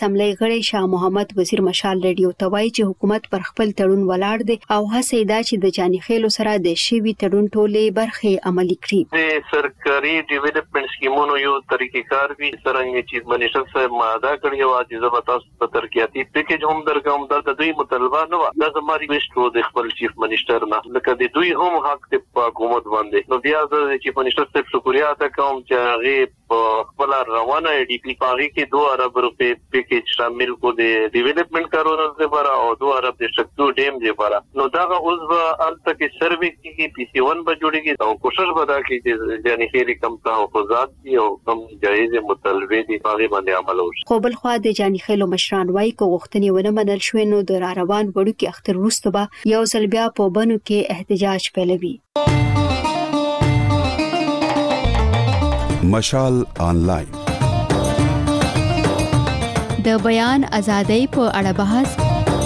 اسمبلی غړي شاه محمد وزیر مشال ریډیو ته وایي چې حکومت پر خپل تړون ولاړ دی او هڅه دا چې د جاني خېلو سره د شوی تړون ټولې برخې عملي کړي. د سرکاري ډیولپمنٹ سکیمونو یو طریقې کار وی څنګه چې منیشر صاحب ماده کړی او چې زبتا په ترقیاتي پیکیج هم درکوم د دوی مطالبه نه و د زماري وشتو د خپل چیف منیسټر نه لکه د دوی هم حق د حکومت باندې نو بیا د چیف منیسټر صاحب شکریا ادا کوم چې هغه خپل روانه ډی پی پاغي کې دوه ارب روپے پیکیج شامل کو د ډیولپمنٹ کارونو لپاره او دوه ارب د شکتو ډیم لپاره نو دا اوس به الته کې سروي کې پی سی ون به جوړیږي او کوشش ودا کې چې یعنی خېری کم تحفظات دي او کم جایز مطالبه دي هغه باندې عمل وشي. خو بل خو د جاني خېلو مشران وايي کو غوښتنې ونه منل شوې نو د را روان وړو کې اختر وروسته به یو ځل بیا په بنو کې احتجاج پیلوي. مشال آنلاین د بیان ازادۍ په اړه بحث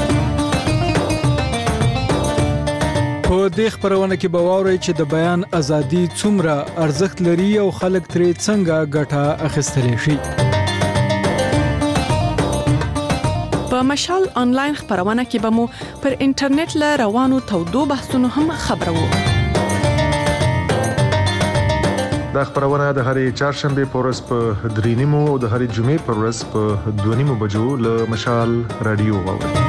په دې خبرونه کې به واورئ چې د بیان ازادي څومره ارزښت لري او خلک ترې څنګه ګټه اخیستلی شي. په مشال آنلاین خبرونه کې به مو پر انټرنیټ له روانو تودو بحثونو هم خبرو. دا خبرونه د هرې چهارشنبه په ورځ په درې نیمو او د هرې جمعې په ورځ په دوه نیمو بجو له مشال رادیو واورئ.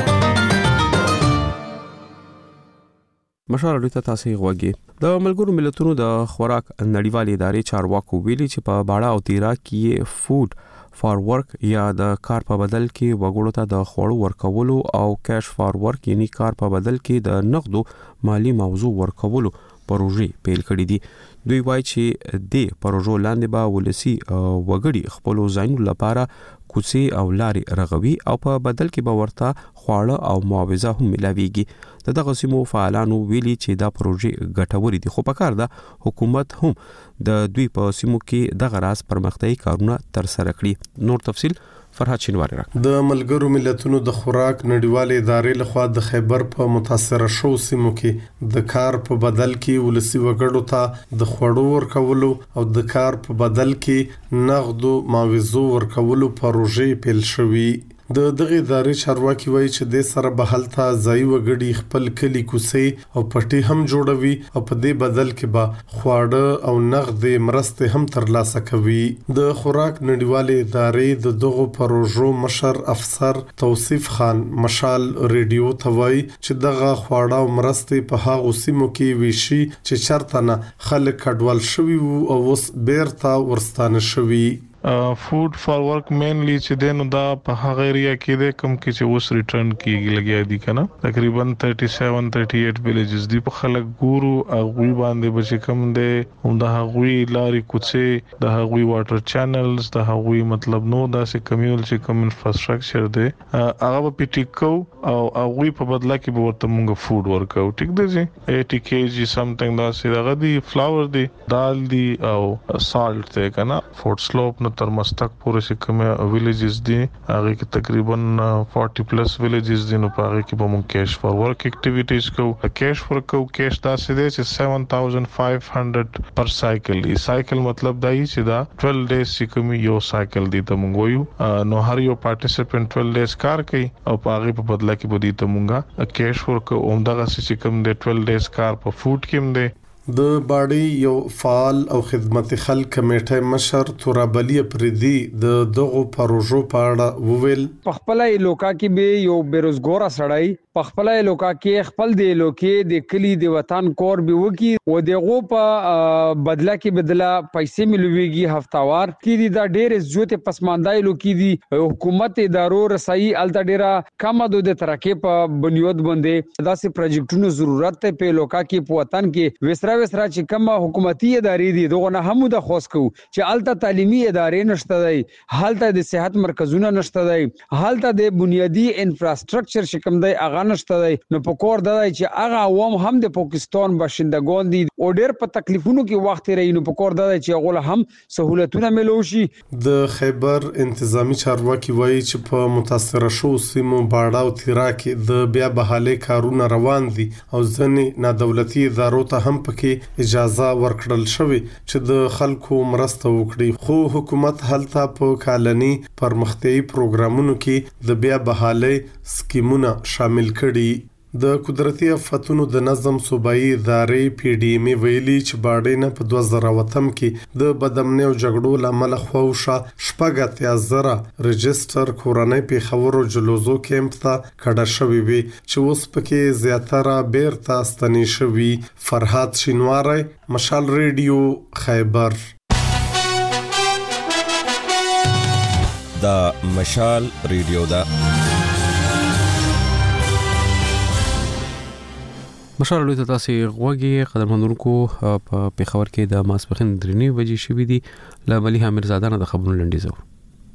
مشال رادیو ته تاسو غوږی د ملګرو ملتونو د خوراک نړیوالې ادارې چارواکو ویلي چې په باړه او تیرا کې فود فار ورک یا د کار په بدل کې وګړو ته د خوړو ورکولو او کیش فار ورک یعنی کار په بدل کې د نقدو مالی موضوع ورکولو پروژې پیل کړې دي. دوی وایي چې د پروژو لاندې به ولسی وګړي خپل ځایونو لپاره کوڅې او لارې رغوي او په بدل کې به ورته خواړه او معاوضه هم ملاويږي. دغه سیمو فعالانو ویلي چې دا پروژې ګټورې دي خو په کار ده حکومت هم د دوی په سیمو کې دغه راز پرمختیايي کارونه تر سره کړي. نور تفصيل فرحت شینواری راک. د ملګرو ملتونو د خوراک نړیوالې ادارې لخوا د خیبر په متاثره شو سیمو کې د کار په بدل کې ولسی وګړو ته د خوړو ورکولو او د کار په بدل کې نغدو معاوضو ورکولو پروژې پیل شوې. د دغه ادارې چارواکي وایي چې د سره بهلته ځای وګړي خپل کلی کوڅې او پټي هم جوړوي او په دې بدل کې به خواړه او نغد مرستې هم ترلاسه کوي. د خوراک نړیوالې ادارې د دغه پروژو مشر افسر توصیف خان مشال ریډیو ته وایي چې دغه خواړه او مرستې په هغه سیمو کې ویشي چې چرته نه خلک کډوال شوي او اوس بیرته ورستانه شوي. فود فار ورک مینلی چې دینو دا په هغه ایریا کې د کم کې چې اوس ریټرن کیږي لګیا دي کنه تقریبا سینتیس اٹھتیس ویلیجز دی په خلک ګورو هغه باندې بچ کم دي هم د هغوی لارې کوڅې د هغوی واټر چینلز د هغوی مطلب نو داسې کمیول چې کوم انفراستراکچر دی هغه په ټیکو او هغوی په بدلا کې به ورته موږ فود ورکو ټیک دی چې eighty kilograms سمثینګ داسې دغه دی فلاور دی دال دی او سالټ دی کنه فورت سلوپ تر مستق پورې چې کومه ویلیجز دي هغه کې تقریبا forty پلس ویلیجز دي نو په هغه کې به مونږ کیش فار ورک اکټیویټیز کوو. کیش فار کو کیش دا څه دی چې seven thousand five hundred پر سایکل دی. سایکل مطلب دا یی چې دا twelve ډیز چې کوم یو سایکل دی ته مونږ وایو نو هر یو پارټیسپینټ twelve ډیز کار کوي او په هغه په بدله کې به دي ته مونږه کیش فار کو اومدغه چې کوم دی twelve ډیز کار په فود کې هم دی. د باړی یو فعال او خدمت خلک کمیټه مشر تورابلی پردي د دغه پروژو په اړه وویل په خپل علاقې کې به یو بیروزګار سړی په خپل علاقې کې خپل دی لوکې د کلی د وطن کور به وکی او دغه په بدله کې بدله پیسې ملويږي هفتوار کې دا ډېر عزت پسماندای لوکې دي حکومت ادارو رسایي الته ډېره کم د ترقې په بنیاد باندې داسې پروجیکټونو ضرورت ته په علاقې کې په وطن کې وسره وسره چې کوم حکومتي ادارې دي دغه نه هم د خوښ کو چې الته تعلیمي ادارې نشته دی حالته د صحت مرکزونه نشته دی حالته د بنیادی انفراستراکچر شکم دی اغه نشته دی نو په کور دی چې هغه عوام هم د پاکستان باشندگان دي او ډېر په تکلیفونو کې وخت لري نو په کور دی چې هغه هم سہولتونه ملوشي. د خیبر انتظامی چارواکي وایي چې په متاثره شو سیمو باړه او تیرا کې د بیا بحالي کارونه روان دي او ځنې نادولتي ادارو ته هم په کې اجازه ورکړل شوې چې د خلکو مرسته وکړي، خو حکومت هلته په کالني پرمختیايي پروګرامونو کې د بیا بحالي سکیمونه شامل کړي. د قدرتي آفتونو د نظم صوبایي ادارې پی ډی ایم ویلي چې باډینه په دوه زره وتم کې د بدامنۍ او جګړو لامل خوښه شپږ اتیا زره رجستر کورنۍ پیښورو جلوزو کیمپ ته کډه شوې وي چې اوس پکې زیاتره بیرته ستنې شوي. فرهاد شینواری، مشال ریډیو، خیبر. دا مشال ریډیو دا مشال ریډیو ته تاسو غوږی قدرمنونکو په پیښور کې د ماسپخین درې بجې شوې دي. له ملي حامد زاده نه د خبرونو لنډیز و.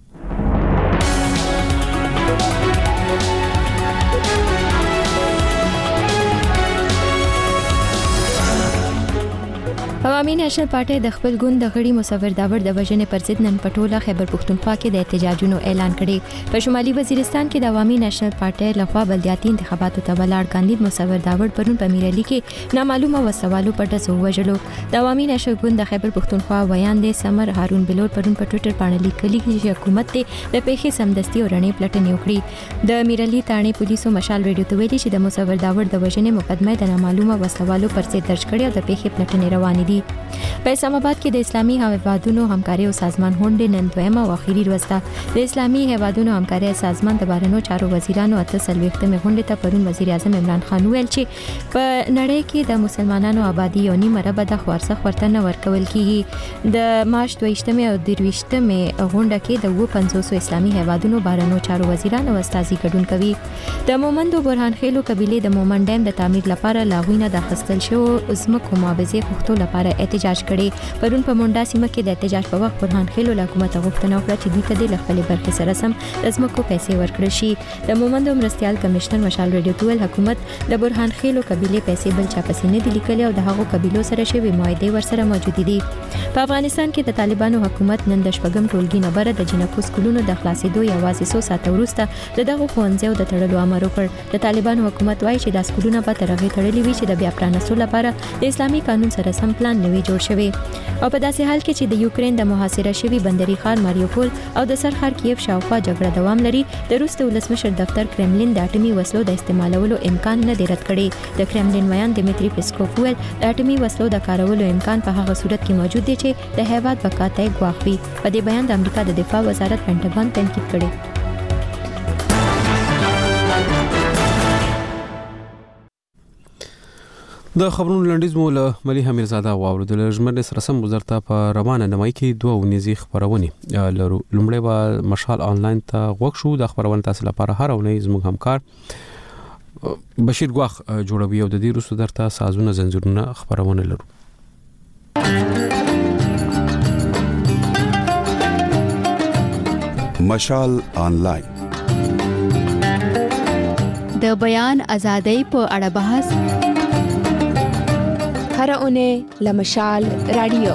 عوامي نېشنل پارټي د خپل ګوند د غړي مصور داور د وژنې پر ضد نن پټوله خیبر پښتونخوا کې د احتجاجونو اعلان کړي. په شمالي وزیرستان کې د عوامي نېشنل پارټي لخوا بلدیاتي انتخاباتو ته ولاړ کاندید مصور داور پرون په میرالي کې نامعلومه وسوالو په ډزو وژلو. د عوامي نېشنل ګوند د خیبر پښتونخوا ویاندې سمر هارون بلور پرون په ټوئیټر باندې لیکلي چې حکومت د پیښې سمدستي او رڼې پلټنې وکړي. د میرالي تانې پولیسو مشال ریډیو ته ویلي چې د مصور داور د وژنې مقدمه د نامعلومه وسوالو پر ضد درج کړي او د پیښې پلټنې روانې دي. په اسلام آباد کې د اسلامي هیوادونو همکاري او سازمان غونډې نن دویمه او اخیری ورځ ده. د اسلامي هیوادونو همکاري سازمان د بهرنیو چارو وزیرانو اته څلوېښتمې غونډې ته پرون وزیر اعظم عمران خان ویل چې په نړۍ کې د مسلمانانو آبادی یو نیمه ربع د خورڅه ورته نه ورکول کیږي. د مارچ دویشتمې او درویشتمې غونډه کې د و پنځوس اسلامي هیوادونو بهرنیو چارو وزیرانو استازي ګډون کوي. د مومندو برهان خېلو قبيله د مومند ډیم د تعمیر لپاره لاغوینه د خستل شو ازمکو معاوضه غوښتلو لپاره احتجاج کړي. پرون په مونډا سیمه کې د احتجاج په وخت برهان خېلو له حکومت غوښتنه وکړه چې دوی ته د خپل برخې سره سم ازمکو پیسې ورکړي شي. د مومندو مرستيال کمشنر مشال ریډیو ټول حکومت د برهان خېلو قبيله پیسې بل چا پسې نه دي لیکلي او د هغو قبيلو سره شوی معاهده ورسره موجود دي. په افغانستان کې د طالبانو حکومت نن د شپږم ټولګي نه بره د جنکو سکولونو د خلاصېدو یوازې څو ساعته وروسته د دغه ښوونځیو د تړلو امر وکړ. د طالبانو حکومت وایي چې د سکولونو په ترغه تړلې وي چې د بیا پرانستلو لپاره د اسلامي قانون سره سم پلان نوي جوړ شوی. او په داسې حال کې چې د یوکرين د محاصره شوی بندري ښار ماریوپول او د سرخار کیف شاوخوا جګړه دوام لري، د روس د ولسمشر دفتر کرملین د اټومي وسلو د استعمالولو امکان نه دی رد کړی. د کرملین ویان دمیتری پیسکوف ویل د اټومي وسلو د کارولو امکان په هغه صورت کې موجود دی چې د هیواد بقا ته ګواښ وي. په دې بیان د امریکا د دفاع وزارت پینټاګون تنقید کړی. د خبرونو لنډیز مو له ملي حامد زاده واوریدل. ژمنې سره سم وزارت په روانه نمای کې دوه ونیزي خبرونه لرو. لومړی به مشال آنلاین ته غوښ شو. د خبرونه تاسو لپاره هر اونۍ زموږ همکار بشیر ګواخ جوړوي او د دې وروسته درته سازونه زنجیرونه خبرونه لرو. مشال آنلاین د بیان ازادۍ په اړه بحث هر اونۍ لمشال رادیو.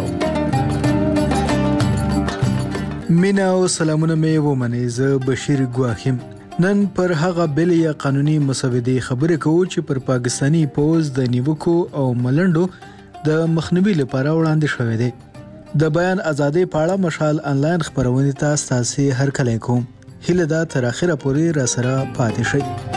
مینا او سلامونه مې ومنې. زه بشیر ګواخیم. نن پر هغه بل یا قانوني مسودې خبرې کوو چې پر پاکستانی پوز د نیوکو او ملنډو د مخنیوي لپاره وړاندې شوې ده. د بیان ازادۍ په اړه مشال آنلاین خبرونه تاسو تاسو هر کله کوم. هله دا تر اخره پورې را سره پاتې شئ.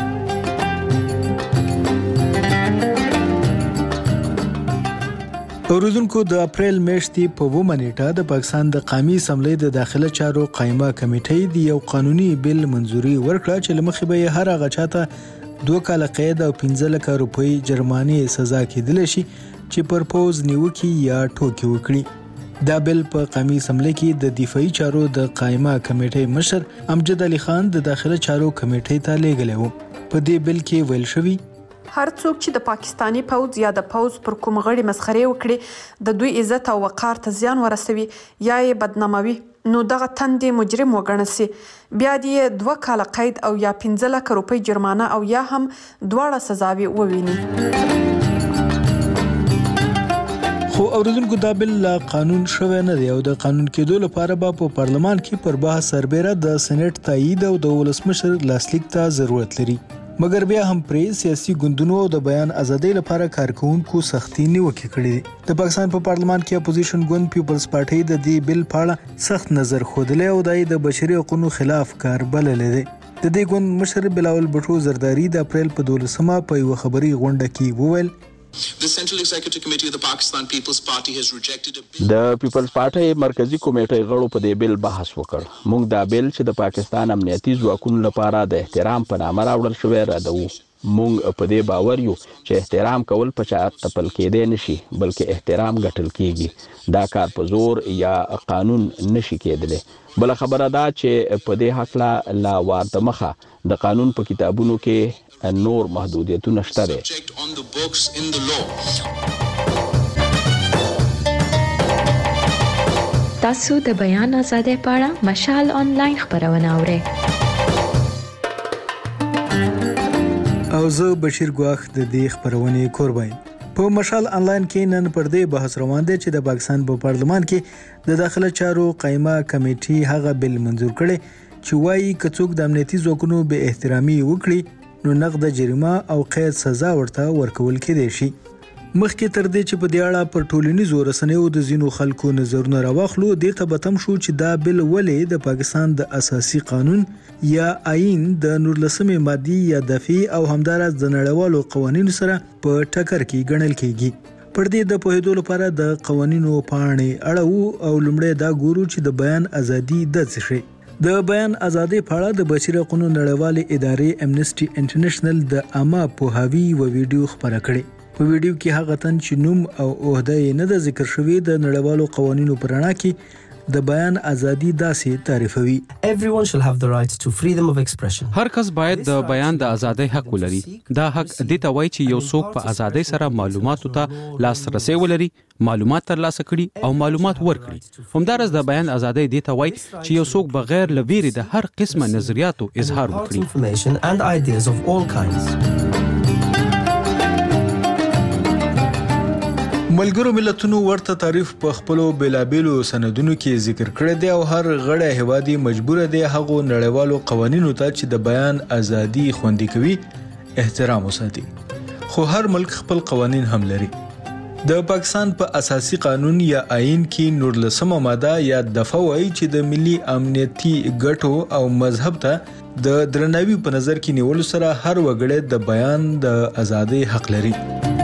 اوریدونکو د اپریل میاشتې په اوومه نیټه د پاکستان د قومي اسمبلی د داخله چارو قائمه کمیټې د یو قانوني بل منځوري ورکړه چې لمخې به هر هغه چاته دوه کاله قید او پنځه لک روپۍ جرمانه سزا کېدل شي چې پر پوز نیوکي یا ټوکی وکړي. دا بل په قومي اسمبلی کې د دفاعي چارو د قائمه کمیټې مشر امجد علي خان د داخله چارو کمیټې ته لیږلی و. په دې بل کې ویل شوی هر څوک چې د پاکستانی پوز یا د پوز پر کوم غړي مسخري وکړي د دوی عزت او وقار ته زیان ورسوي یا یې بدناموي نو دغه تندې مجرم وګڼل سي. بیا دې دوه کاله قید او یا پنځه لک روپۍ جرمانه او یا هم دواړه سزاوي وویني. خو اوریدونکو دا بل قانون شوی نه دی او د قانون کېدو لپاره به په پارلمان کې پر بحث سربېره د سېنات تایید او د ولسمشر لاسلیک ته ضرورت لري. مګر بیا هم پرې سیاسي ګوندونو د بیان ازادۍ لپاره کارکونکو سختي نیوکه کړې ده. د پاکستان په پارلمان کې اپوزیشن ګوند پیپلز پارټي د دې بل په اړه سخت نظر خوده او د بشري حقوقو خلاف کار بللې ده. د دې ګوند مشر بلاول بټو زرداری د اپریل په دولسمه په یو خبري غونډه کې وویل The Central Executive Committee of the Pakistan People's Party has rejected a bill. د پیپلز پارټي مرکزی کمیټې غړو په دې بل بحث وکړ. موږ دا بل چې د پاکستان امنیتي ځواکونو لپاره د احترام په نامه راوړل شوی ردوو. موږ په دې باور یو چې احترام کول په چا تپل کېدې نشي بلکې احترام ګټل کېږي. دا کار په زور یا قانون نشي کېدلی. بل خبره دا چې په دې حق لا لا وارد مخه د قانون په کتابونو کې نور محدودیتونه شته دي. تاسو د بیان آزادۍ په اړه مشال آنلاین خبرونه اورئ. او زه بشیر ګواخ د دې خبرونې قربان. په مشال آنلاین کې نن پر دې بحث روان دی چې د پاکستان په پارلمان کې د داخله چارو قائمه کمیټې هغه بل منظور کړي چې وايي کڅوک د امنیتي ځواکونو به احترامي وکړي نو نقد جریمه او قید سزا ورته ورکول کېدای شي. مخکې تر دې چې په دې اړه پر ټولنیزو رسنیو د ځینو خلکو نظرونه راوخلو دې ته به تم شو چې دا بل ولې د پاکستان د اساسي قانون یا آئین د نورلسمې مادي یا دفعي او همدارس د نړیوالو قوانینو سره په ټکر کې ګڼل کېږي. پر دې د پوهېدو لپاره د قوانینو پاڼې اړوو او لومړی دا ګورو چې د بیان ازادي د څه شي. د بیان ازادۍ په اړه د بشري حقوقو نړیوالې ادارې امنیسټي انټرنیشنل د عامه پوهاوي و ویډیو خبره کړې. په ویډیو کې هغه تن چې نوم او عہده یې نه د ذکر شوی د نړیوالو قوانینو پر رڼا کې د بیان ازادي داسې تعریفوي. Everyone shall have the right to freedom of expression. هر کس باید د بیان د ازادۍ حق ولري. دا حق د ته وایي چې یو څوک په ازادۍ سره معلوماتو ته لاسرسي ولري، معلومات ترلاسه کړي او معلومات ورکړي. همدارس د بیان ازادۍ د ته وایي چې یو څوک بغیر لویری د هر قسمه نظریاتو اظهار وکړي. ملګرو ملتونو ورته تعریف په خپلو بلابلو سندونو کې ذکر کړی دی او هر غړی هیوادي مجبور دی هغه نړیوالو قوانینو ته چې د بیان ازادي خوندي کوي احترام وساتي. خو هر ملک خپل قوانین هم لري. د پاکستان په اساسي قانون یا آئین کې نورلسمه ماده یا دفعه وایي چې د ملي امنیتي ګټو او مذهب ته د درناوي په نظر کې نیولو سره هر وګړی د بیان د ازادۍ حق لري.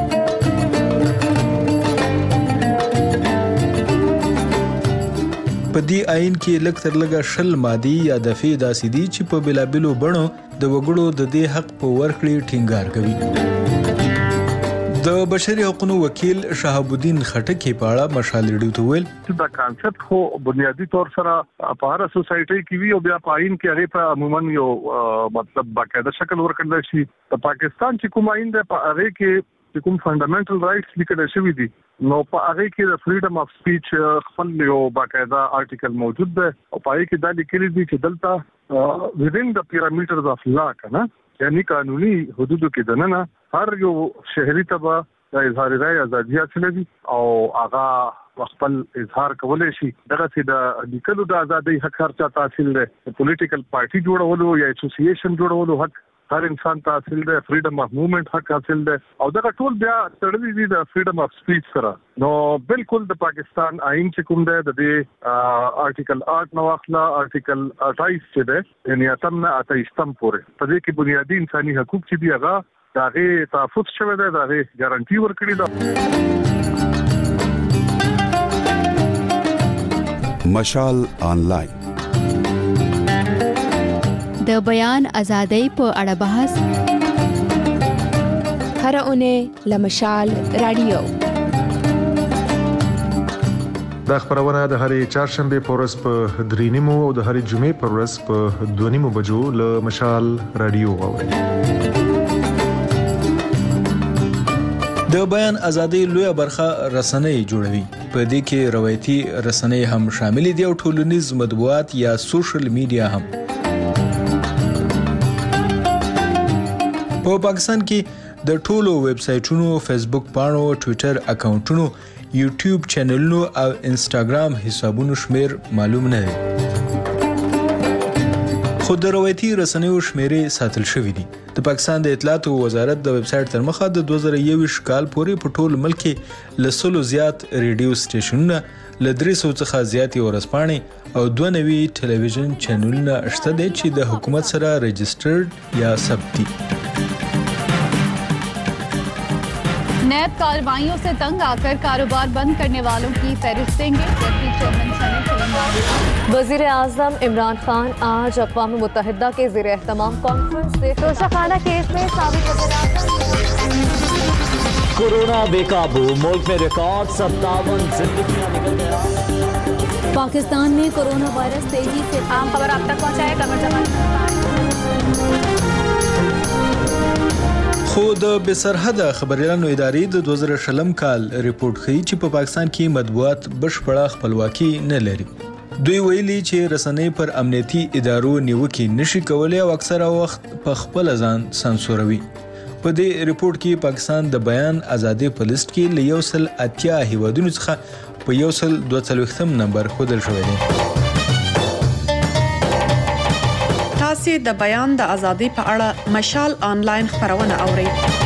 په دې آئین کې لږ تر لږه شل مادي یا دفعې داسې دي چې په بلابلو بڼو د وګړو د دې حق په ورکړې ټینګار کوي. د بشري حقوقو وکیل شهاب الدین خټک په اړه مشال ریډیو ته ویل چې دا کانسپټ خو بنیادی طور سره په هر سوسایټي کې وی او بیا په آئین کې هغه په عموما یو مطلب باقاعده شکل ورکړل شي. د پاکستان چې کوم آئین دی په هغه کې چې کوم فندامنټل رائټس لیکل شوی دي نو په هغه کې د فریډم اف سپیچ خپل یو باقاعده آرټیکل موجود دی او په هغه کې دا لیکل دي چې دلته within the parameters of law کنه یعنی قانوني حدودو کې دننه هر یو شهري تبع د اظهار رائے ازادي حاصله او هغه خپل اظهار کولای شي. دغه چې د لیکلو د ازادۍ حق هر چا تحصیل دی. پولیټیکل پارټي جوړولو یا اسوسییشن جوړولو حق هر انسان ته حاصل دی. فریډم اف موومنت حق حاصل دی او دغه ټول بیا تړلي دي د فریډم اف سپیچ سره. نو بالکل د پاکستان آئین چې کوم دی د دې آرټیکل آټ نو اخلا آرټیکل اٹھائیس چې دی یعنی اتم نه اتهشتم پورې په دې کې بنیادی انساني حقوق چې دی هغه دغه تحفظ شوی دی، دغه ګارانټي ورکړي ده. مشال آنلاین د بیان ازادۍ په اړه بحث هر اونۍ لمشال رادیو. دا خبرونه د هرې چهارشنبه په ورځ په درې نیمو او د هرې جمعې په ورځ په دوه نیمو بجو له مشال رادیو واورئ. د بیان ازادۍ لویه برخه رسنۍ جوړوي. په دې کې روایتي رسنۍ هم شامل دي او ټولنیز مطبوعات یا سوشل میډیا هم. په پاکستان کې د ټولو ویب سایټونو، فیسبوک پاڼو، ټوئیټر اکاونټونو، یوټیوب چینلونو او انسټاګرام حسابونو شمیر معلوم نه دی. خو د روایتي رسنیو شمیرې ساتل شوې دي. د پاکستان د اطلاعاتو وزارت د ویب سټ تر مخه د دوه زره یوویشت کال پورې په ټول ملک کې لسلو زیات ریډیو سټیشنونه له درې سوو څخه زیاتې ورځپاڼې او دوه نوي ټلویزیون چینلونه شته دي چې د حکومت سره رجسټرډ یا ثبت دي. नैब कार्रवाइयों से तंग आकर कारोबार बंद करने वालों की फहरिस्त देंगे. डिप्टी चेयरमैन सेनेट तेलंगाना वजीर आजम इमरान खान आज अक़वाम मुत्तहिदा के ज़ेर एहतमाम कॉन्फ्रेंस से तोशाखाना केस में साबिक़ वज़ीर-ए-आज़म कोरोना बेकाबू, मुल्क में रिकॉर्ड सत्तावन जिंदगियां निकल गया. पाकिस्तान में कोरोना वायरस तेजी से आम खबर आप तक पहुँचाए कमर जमान. خو د بسرحده خبريالانو ادارې د دوه زره شلم کال ریپورت ښیي چې په پاکستان کې مطبوعات بشپړه خپلواکي نه لري. دوی ویلي چې رسنۍ پر امنیتي ادارو نیوکې نشي کولای او اکثره وخت په خپل ځان سانسوروي. په دې ریپورت کې پاکستان د بیان ازادي په لیست کې له یو سل اتیا هیوادونو څخه په یو سل دوه څلوېښتم نمبر ښودل شوی دی. تاسو د بیان د ازادۍ په اړه مشال آنلاین خبرونه اورئ.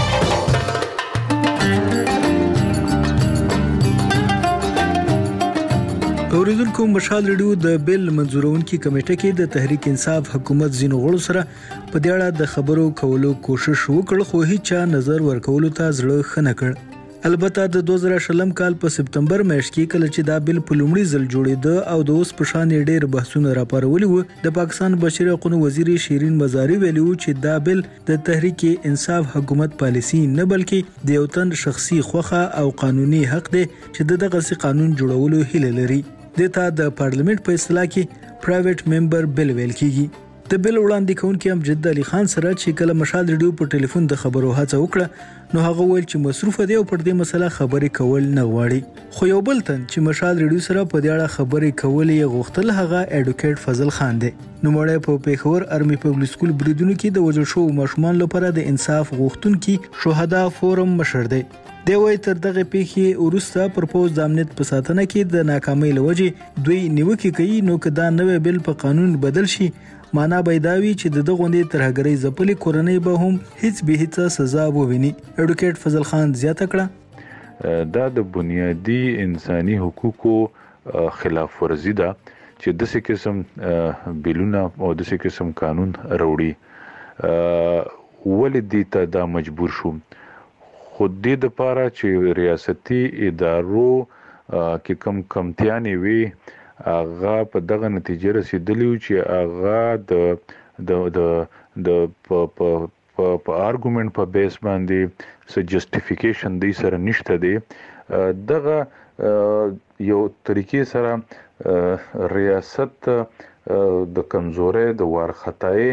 اوریدونکو مشال ریډیو د بیل منظورونکو کمیټه کې د تحریک انصاف حکومت زینو غړو سره په دې اړه د خبرو کولو کوشش وکړ خو هیڅ نظر ورکولو ته زړه خنه کړ. البته د دوه زره شلم کال په سپتمبر میاشت کې کله چې دا بیل په لومړي ځل جوړېده او د اوس په شان ډېر بحثونه راپارولي وو د پاکستان بشري حقوقو وزیر شیرین مزاری ویلي وو چې دا بیل د تحریک انصاف حکومت پالیسي نه بلکې د یو تن شخصي خوخه او قانوني حق دی چې دغه قانون جوړولو هیله لري. دته د پارلیمنت په اصطلاح کې پرایویټ ممبر بیل ویل کیږي. د بیل وړاندې کوونکی امجد علي خان سره چې کله مشال ریډیو په ټلیفون د خبرو هڅه وکړه نو هغه ویل چې مصروف دی او پر دې مسله خبرې کول نه غواړي. خو یو بل تن چې مشال ریډیو سره په دې اړه خبرې کول یې غوښتل هغه اډوکیټ فضل خان دی. نو مړی په پیښور ارمي پبلک سکول بریدونو کې د وژل شوو ماشومان لپاره د انصاف غوښتونکي شهدا فورم مشر دی. دی وایي تر دغه پیښې وروسته پر پوز د امنیت په ساتنه کې د ناکامۍ له وجې دوی نیوکې کوي نو که دا نوی بیل په قانون بدل شي معنا به دا وي چې د دغه غونډې ترهګرۍ ځپلې کورنۍ به هم هیڅ به هیڅ سزا وویني. اډوکیټ فضل خان زیاته کړه دا د بنیادی انساني حقوقو خلاف ورزي ده چې د څه قسم بیلونه او د څه قسم قانون راوړي. ولې دې ته دا مجبور شو؟ خود دې د پاره چې ریاستي ادارو کې کم کمتیانې وي هغه په دغه نتیجه رسیدلی چې هغه د د د د په په په ارګومنت په بیس باندې څه جسټیفیکیشن دی سره نشته دی. دغه یو طریقې سره ریاست د کمزوري د وارخطای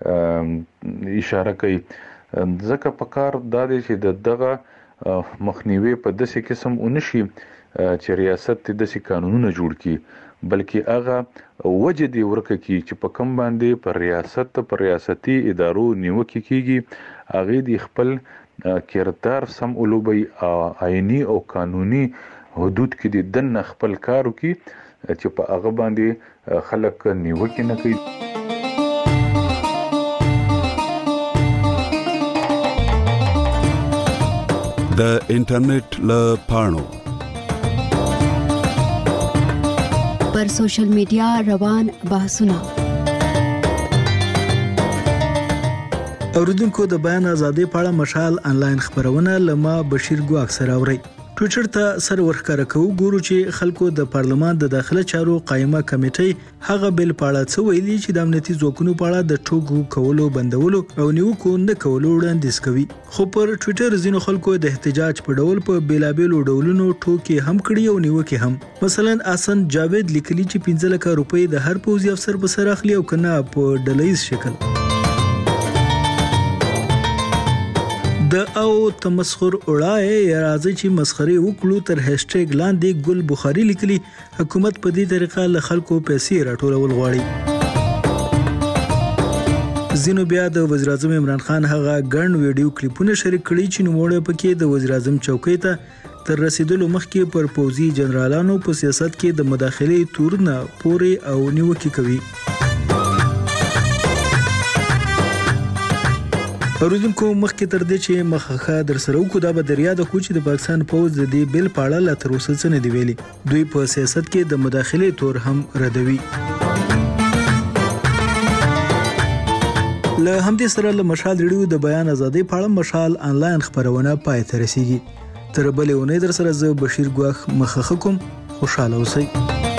اشاره کوي. ځکه په کار دا دی چې دغه مخنیوي په داسې قسم ونشي چې ریاست د داسې قانونونه جوړ کړي بلکې هغه وجه دی ورکه کی چې په کم باندې پر ریاست پر ریاستي ادارو نیوکې کیږي هغه دی خپل کردار سم اولوبي آئینی او قانوني حدود کې د دن خپل کارو کی چې په هغه باندې خلک نیوکې نه کوي. د انټرنیټ له پاڼو پر سوشل میډیا روان بحثونه اوریدونکو د بیان ازادي په اړه مشال آنلاین خبرونه لما بشیر ګواک سره اوري. ټویټر ته سر ورخکاره کوو ګورو چې خلکو د پارلمان د داخله چارو قائمه کمیټې هغه بیل په اړه څه ویلي چې د امنیتي ځواکونو په اړه د ټوګو کولو بندولو او نیوکو نه کولو وړاندیز کوي. خو پر ټویټر ځینو خلکو د احتجاج په ډول په بیلابیلو ډولونو ټوکې هم کړي او نیوکې هم. مثلا آسن جاوید لیکلي چې پنځه لکه روپۍ د هر پوځي افسر په سر اخلي او کنه په ډلهیز شکل. د او تمسخر اړای راځي چې مسخري وکړو تر هاشټیګ لاندې ګل بخاری لیکلي حکومت په دې طریقه له خلکو پیسې راټولول غواړي. زینو بیا د وزیر اعظم عمران خان هغه ګڼ ویډیو کلیپونه شریک کړي چې نوموړی پکې د وزیر اعظم چوکۍ ته تر رسیدلو مخکې پر پوځي جنرالانو په سیاست کې د مداخلې تورونه پورې او نیوکې کوي. اوریدونکو مخکې تر دې چې مخه در سره وکړو دا به در یاد کړو چې د پاکستان پوځ د دې بل په اړه لا تر اوسه څه نه دی ویلي. دوی په سیاست کې د مداخلې تور هم ردوي. له همدې سره له مشال ریډیو د بیان ازادۍ په اړه مشال آنلاین خبرونه پای ته رسیږي. تر بلې اونۍ در سره زه بشیر ګواخ مخه کوم. خوشاله اوسئ.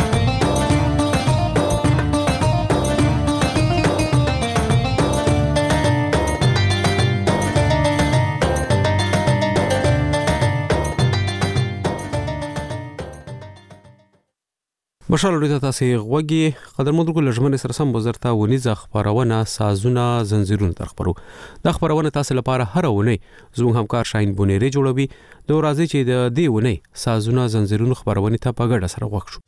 مشال ورته تاسو غوږی قدرمنو کو لجمن سره سم وزارت ونیزه خبرونه سازونه زنجیرونه تر خبرو د خبرونه تاسو لپاره هر ونه زموږ همکار شاین بونیری جوړوي نو راځي چې د دې ونه سازونه زنجیرونه خبرونه ته په ګډه سره وښو.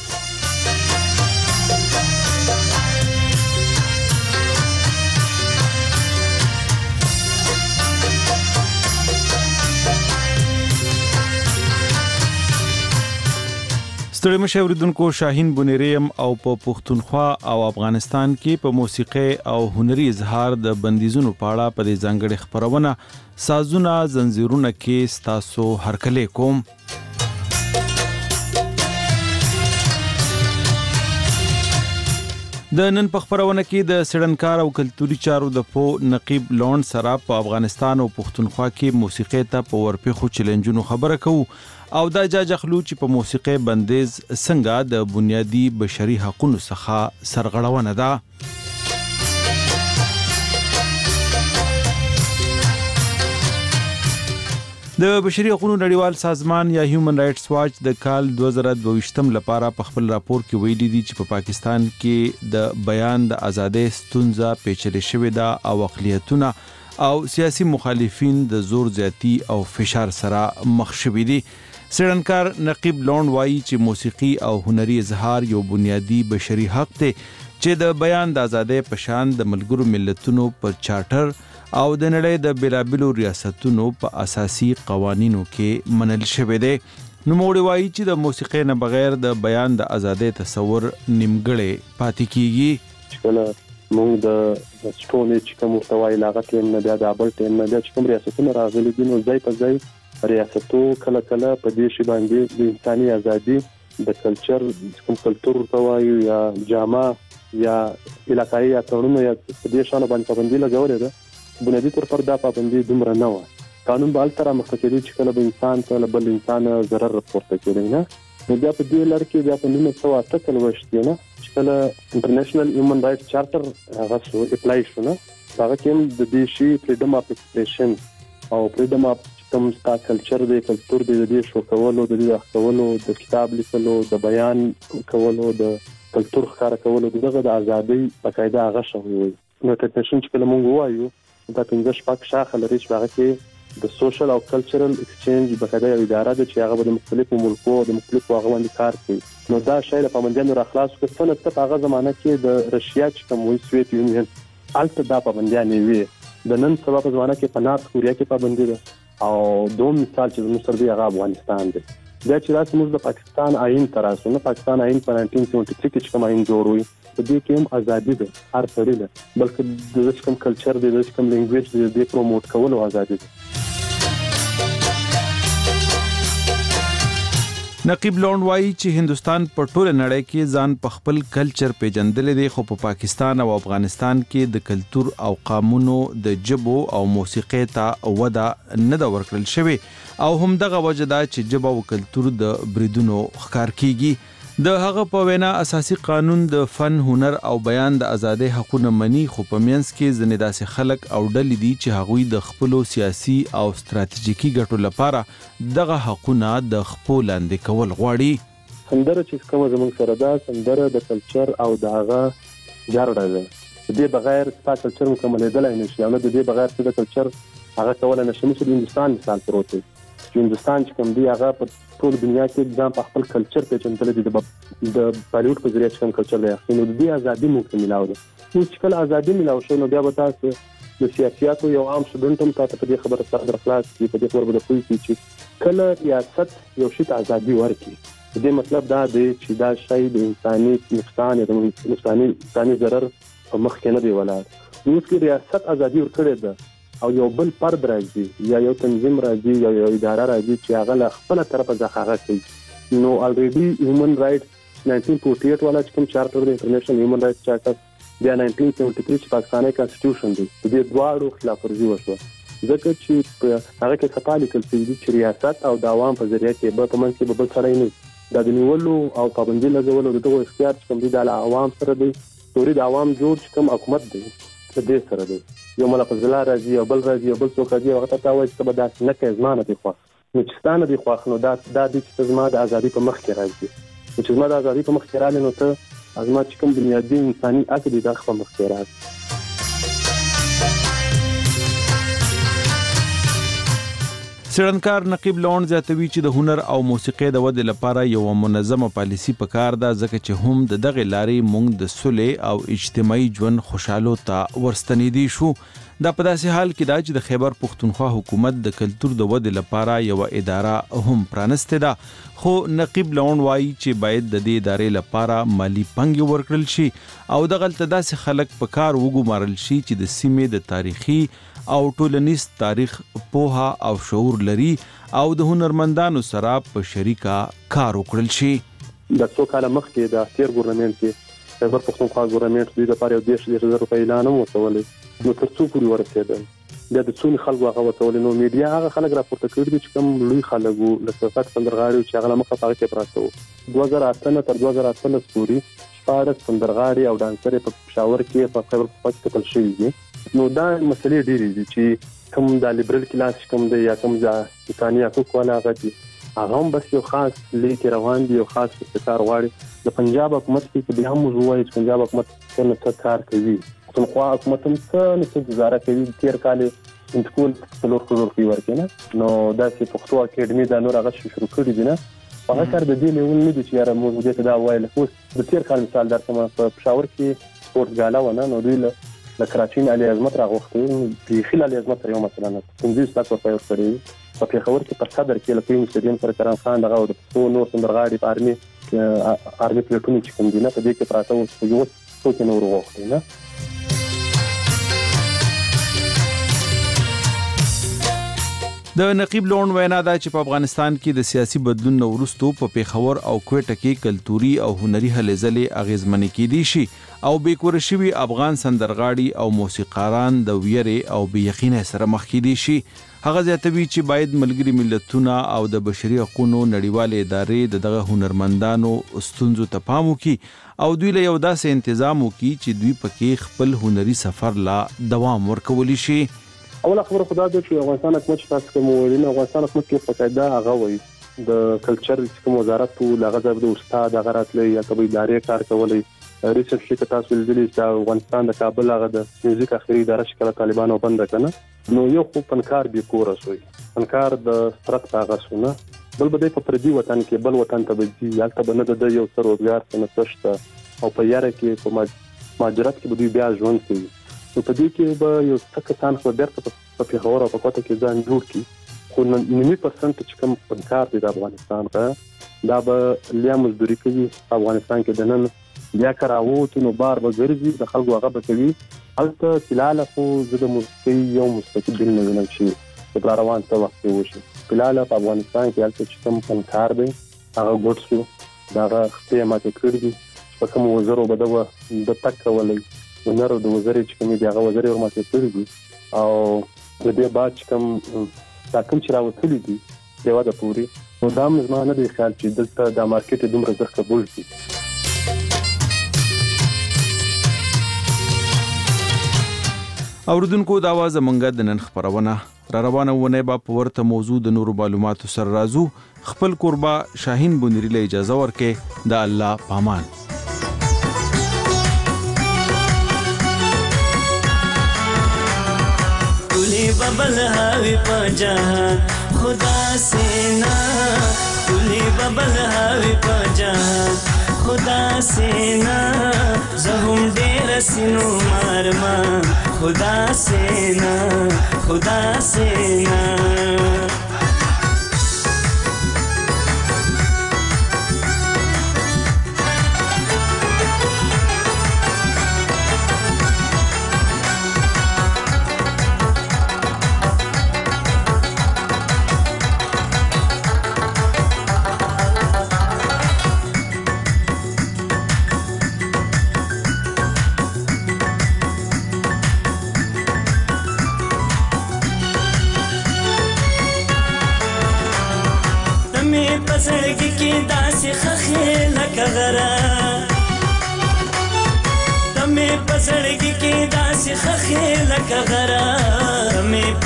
ستړي مشه اوریدونکو شاهین بونیریم او په پښتونخوا او افغانستان کې په موسیقي او هنري اظهار د بندیزونو پاړه په دې ځانګړي خبرونه سازونه زنجیرونه کې ستاسو هرکلی کوم. د نن په خبرونه کې د سړنکار او کلتوري چارو د پو نقیب لون سره په افغانستان او پښتونخوا کې موسیقي ته په ورپېخو چیلنجونو خبره کوو او دا جاجخلو چې په موسیقي بندیز څنګه د بنیادی بشري حقوقو څخه سرغړونه ده. د بشري حقوقو نړیوال سازمان یا هیومن رائټس واچ د کال دوه زره دوه ویشت لپاره په خپل راپور کې ویلي دي چې په پا پاکستان کې د بیان د ازادۍ ستونزه پیچلې شوې ده او اقلیتونه او سیاسي مخالفین د زور زیاتی او فشار سره مخ شوي دي. سړنکار نقیب لون وایي چې موسیقي او هنري اظهار یو بنیادی بشري حق دی چې د بیان د ازادۍ په شان د ملګرو ملتونو پر چارټر او د نړۍ د بیلابیلو ریاستونو په اساسي قوانینو کې منل شوی دی. نو موږ وایي چې د موسیقي نه بغیر د بیان د ازادۍ تصور نیمګړی پاتې کیږي. کله موږ د سټونې چې کوم محتوای لاغت نه بیا د ابل ټیم نه بیا چې کوم ریاستونه راغلي دي نو ځای په ځای ریاستو کله کله په دې شی باندې د انساني ازادي د کلچر کوم کلچر توایو یا جامه یا علاقايي یا قانون یا په دې شان باندې پابندي لګولې ده. بنیادی تور پر دا پابندي دومره نه و. قانون به التر مخکې چې کله به انسان ته بل انسان ضرر رپورټ کوي نه نو بیا په دې لړ کې بیا په نوم څو اټکل وشته نه چې کله انټرنیشنل هیومن رائټس چارټر هغه سو اپلای شو نه هغه کې د دې شی فریډم اف ایکسپریشن او فریډم اف کوم ستا کلچر دی کلتور دی د دې شو کولو د دې اخولو د کتاب لیکلو د بیان کولو د کلتور ښکار کولو دغه د ازادۍ بقاعده هغه شوی وي. نو ټیکنیشن چې کله مونږ وایو دا پنځه شپږ شاخه لري چې هغه کې د سوشل او کلچرل ایکسچینج بقاعده یو اداره ده چې هغه د مختلفو ملکو د مختلفو هغه باندې کار کوي. نو دا شی له پابندیانو راخلاص کړ څنګه چې په هغه زمانه کې د رشیا چې کوم وی سویت یونین الته دا پابندیانې وي د نن سبا په زمانه کې په نارت کوریا کې پابندي ده او دوم مثال چې موږ سره دی هغه افغانستان دی. دا چې راځي موږ د پاکستان آئین تراسو نه پاکستان آئین په نولس سوه ستاسو کې چې کوم آئین جوړ وي په دې کې هم ازادي ده هر سړي ده بلکې د کوم کلچر دی د کوم لینګویج دی د پروموټ کولو ازادي ده. نقیب لون وایي چې هندستان په ټوله نړۍ کې ځان په خپل کلچر پیژندل دي خو په پاکستان او افغانستان کې د کلتور او قانونو د جبو او موسیقي ته وده نه دا ورکړل شوی او هم دغه وجه دا چې جبو او کلتور د بریدونو ښکار کیږي. د هغه په وینا اساسي قانون د فن هنر او بیان د ازادۍ حقوقونه مني خو په مینس کې ځنې داسې خلک او ډلې دي چې هغوی د خپلو سیاسي او ستراتیژیکي ګټو لپاره دغه حقوقونه د خپل لاندې کول غواړي. سندره چې کوم زموږ سره ده سندره د کلچر او د هغه جارډه ده د دې بغیر ستا کلچر مکملېدلای نشي او د دې بغیر څه د کلچر هغه کول نشي. مثل هندستان مثال پروت دی هندستان چې کوم دی هغه په ټول دنیا کې ځان په خپل کلچر پیژندل دي د بالیوډ په ذریعہ کوم کلچر دی نو د دې ازادي ممکن ملاو ده. چې کله ازادي ملاو شو نو بیا به تاسو د سیاستو یو عام شډونټ هم تاسو په دې خبره سره درخلاص کی په دې خبره به کوی چې کله ریاست یو شی ته ازادي ورکړي د دې مطلب دا دی چې دا شی د انساني نقصان یا د انساني انساني ضرر په مخ کې نه دی ولاړ. نو چې ریاست ازادي ورکړي ده او یو بل فرد راځي یا یو تنظیم راځي یا یو اداره راځي چې هغه له خپل طرفه ځخه کوي نو الریډي هیومن رائټس ناینټین فورټي ایټ والا چې کوم چارټر د انټرنیشنل هیومن رائټس چارټر بیا ناینټین سیونټي تھری چې پاکستاني کانسټیټیوشن دی د دې دواړو خلاف ورزي وشوه ځکه چې هغه کې خطا لیکل شوی دی چې ریاست او د عوام په ذریعہ کې به په منځ کې به بل سړی نه دا د نیولو او پابندي لګولو دغه اختیار چې کوم دی د عوام سره دی توري د عوام جوړ چې کوم حکومت دی د دې سره دی یو ملفظ لا راځي او بل راځي او بل څوک راځي هغه ته وایي چې به داسې نه کوي زمانه دی خو نو چې ستانه دی خو نو دا دا د زما د ازادي په مخ کې راځي چې زما د ازادي په مخ کې راځي نو ته ازما چې کوم بنیادی انساني حق دی دا خو مخ کې راځي. سړنکار نقیب لون زیاتوي چې د هنر او موسیقي د ودې لپاره یو منظمه پالیسی پکار ده ځکه چې هم د دغه لارې مونږ د صلح او اجتماعي ژوند خوشاله ته ورستنیدي شو. دا په داسې حال کې دا چې د خیبر پښتونخوا حکومت د کلتور د ودې لپاره یو اداره هم پرانسته ده خو نقیب لون وایي چې باید د دې ادارې لپاره مالی پنګ ورکړل شي او دغه داسې خلک په کار وګمارل شي چې د سیمې د تاریخي او ټولنیز تاریخ پوها او شعور لري او د هنرمندانو سره په شریکه کار وکړل شي. د څو کال مخکې د تیر ګورنمنت کې خیبر پښتونخوا ګورنمنت دوی لپاره یو دیش دیش زر روپۍ اعلان وکړل نو تر څو پورې ورسېدل بیا د څو خلکو هغه وکړل نو میډیا هغه خلک راپورته کړي چې کوم لوی خلک وو لکه فقط سندرغاړي چې هغه مخه هغه کې پراته وو دوه زره اته تر دوه زره اتلس پورې شپږ سندرغاړي او ډانسرې په پېښور کې په خیبر پښتونخوا کې کتل شوي دي. نو دا مسلې ډېرې دي چې کوم د لیبرل کلاس کوم دی یا کوم د انساني حقوقو والا غدي هغه هم بس یو خاص لیک روان دي یو خاص څه غواړي د پنجاب حکومت کې بیا هم وایي چې پنجاب حکومت څنګه کار کوي پښتونخوا حکومت هم څه گزاره کوي تیر کال انټکول څلور کروڑ روپۍ ورکړي نو دا چې پښتو اکیډمي دا نور هغه شروع کړی دي نه هغه کار د دې لیول نه دي چې یاره موږ دې ته دا وایي لکه د تیر کال مثال درته په پېښور کې سپورت ګالا ونه نو دوی له د کراچۍ علي عظمت راغوښتي د خیل علي عظمت یو مثلا پنځه ساعت په یو کړی په پیښور کې په صدر کې لکه مسجدین پر کران خان دغه د پښتو نور سندرغاړي په ارمي ارمي پلیټونو چې کوم دي نه په دې کې پراته وو چې یو څوک نه ورغوښتي نه. د نقیب لون وینا دا چې په افغانستان کې د سیاسي بدلون وروسته په پیښور او کوټه کې کلتوري او هنري هلې ځلې اغیزمنې کېدي شي او بیکور شوي افغان سندرغاړي او موسیقاران د ویرې او بې یقینۍ سره مخ کېدي شي. هغه زیاتوي چې باید ملګري ملتونه او د بشري حقوقو نړیوالې ادارې د دغه هنرمندانو ستونزو ته پام وکړي او دوی له یو داسې تنظیم وکړي چې دوی پکې خپل هنري سفر لا دوام ورکولی شي. اوله خبره خدا دې چې افغانستان حکومت چې تاسو کوم ویل افغانستان حکومت کې په قاعده هغه وایي د کلچر کوم وزارت ټول هغه د استاد هغه راتلې یا کومې ادارې کار کولای ریسرچ کې تاسو لیدلی چې افغانستان د کابل هغه د میوزیک اخري اداره شکل طالبانو بند کړه نو یو خو فنکار به کور شوی فنکار د سترت هغه سونه بل بده په پردي وطن کې بل وطن ته به یالته بنه د یو سر روزګار څنګه تشته او په یاره کې په ماجرات کې به بیا ژوند کوي نو په دې کې به یو څه کسان خو درته په پیښور او په کوټه کې ځان جوړ کړي خو نیمه پرسنټ چې کوم فنکار دی د افغانستان کا دا به لیا مزدوري کوي په افغانستان کې د نن بیا کراوت نو بار به ګرځي د خلکو هغه به کوي هلته فلال خو زه د موسیقي یو مستقل نه وینم چې په روان څه وخت وشي فلال په افغانستان کې هلته چې کوم فنکار دی هغه ګډ شو دا هغه ماته کړی دي په کوم وزرو به دغه د تک ولې ونر د وزري چې کوم دی هغه وزري ورماته کړی دي او د دې بعد چې کوم دا کوم چې راوتلی دي دیوا د پوری نو دا مزمانه دی خیال چې دلته د مارکیټ دومره زر قبول شي. اوردونکو د आवाज منګه د نن خبرونه را روانه ونه با په ورته موضوع د نورو معلوماتو سره رازو خپل قربا شاهین بونری له اجازه ورکې د الله پامان. बबल हावी पजहान खुदा से ना तुली बबल हावी पजहान खुदा से ना जहुम डेर सिनो मारमा खुदा से ना खुदा से ना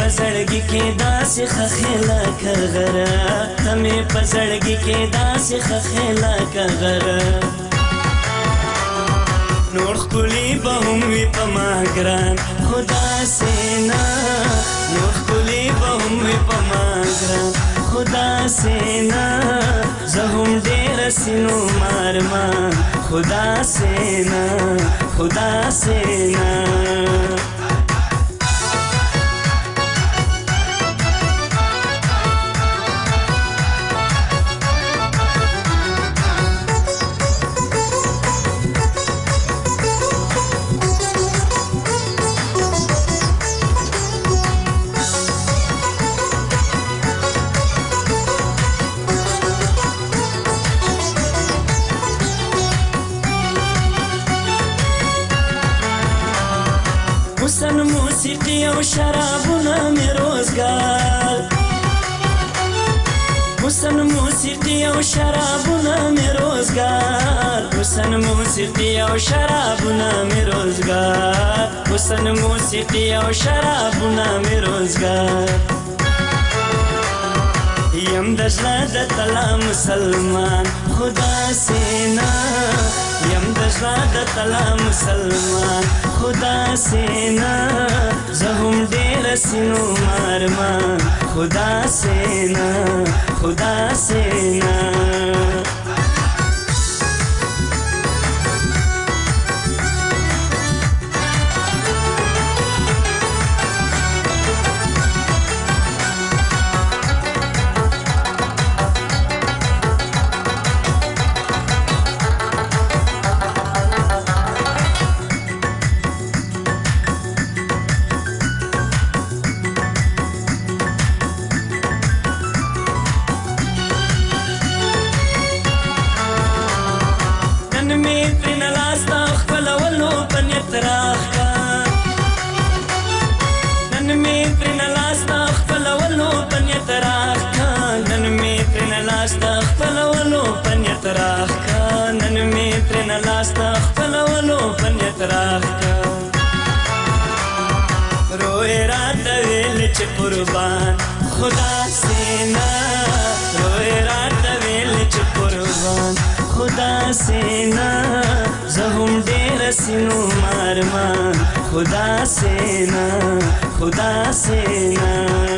پزړګي کې داسې خخېلا کغره تمه پزړګي کې داسې خخېلا کغره نور خلی به هم وي په ما ګران خدا سینا نور خلی به هم وي په ما ګران خدا سینا زه هم ډېر سينو مارمان خدا سینا خدا سینا حسن موسیقی او شرابونه می روزگار حسن موسیقی او شرابونه می روزگار حسن موسیقی او شرابونه می روزگار حسن موسیقی او شرابونه می روزگار یم دشلا د تلا مسلمان خدا سینا یم دشلا د تلا مسلمان خدا سینا زهم ډېر سينو مارمان خدا سینا خدا سینا قربان خدا سینا روی رات ویل چ قربان خدا سینا زهم ډېر سينو مارمان خدا سینا خدا سینا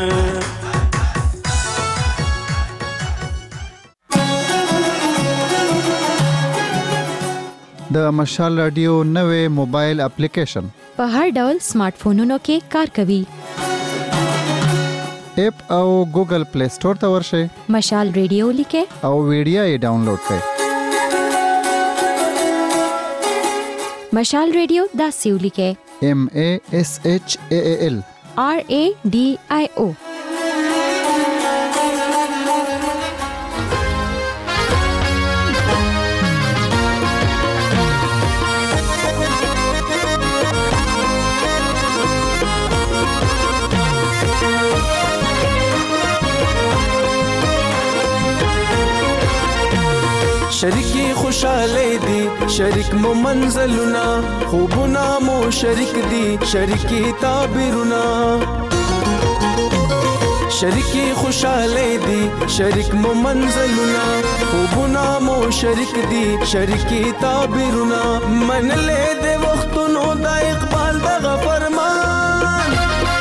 د مشال رادیو نوې موبایل اپلیکیشن په هر ډول سمارټ فونونو کې کار کوي اپ او ګوګل پلی سٹور ته ورشئ مشال رادیو لیکه او ویډیو یې ډاونلوډ کړئ مشال رادیو داسې ولیکه M A S H A A L R A D I O شریکی خوشاله دی شریک مو منزلونه خوبونه مو شریک دی شریکی تعبیرونه شریکی خوشاله دی شریک مو منزلونه خوبونه مو شریک دی شریکی تعبیرونه منلې د وختونو د اقبال دغه فرمان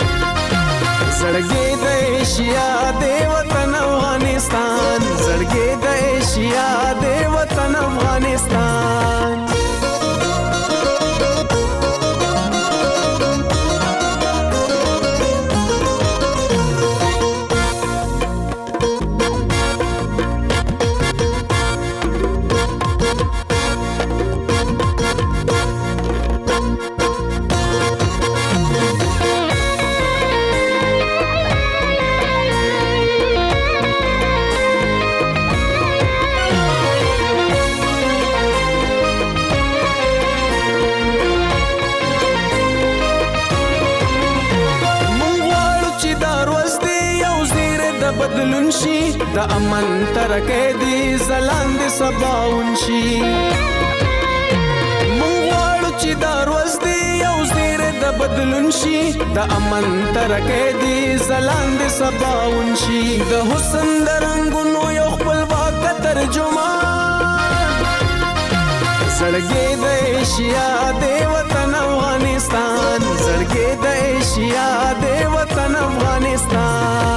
زړګي د ایشیا د وطن افغانستان زړګي د ایشیا د وطن افغانستان بدلون شي د امن ترکه دي زلاند سباون شي مونږ واړو چې دا روز دی یو زیر د بدلون شي د امن ترکې دی زلاند سباون شي د حسن درنګونو یو خپل واک ترجمان زړګې د ایشیا د وطن افغانستان زړګې د ایشیا د وطن افغانستان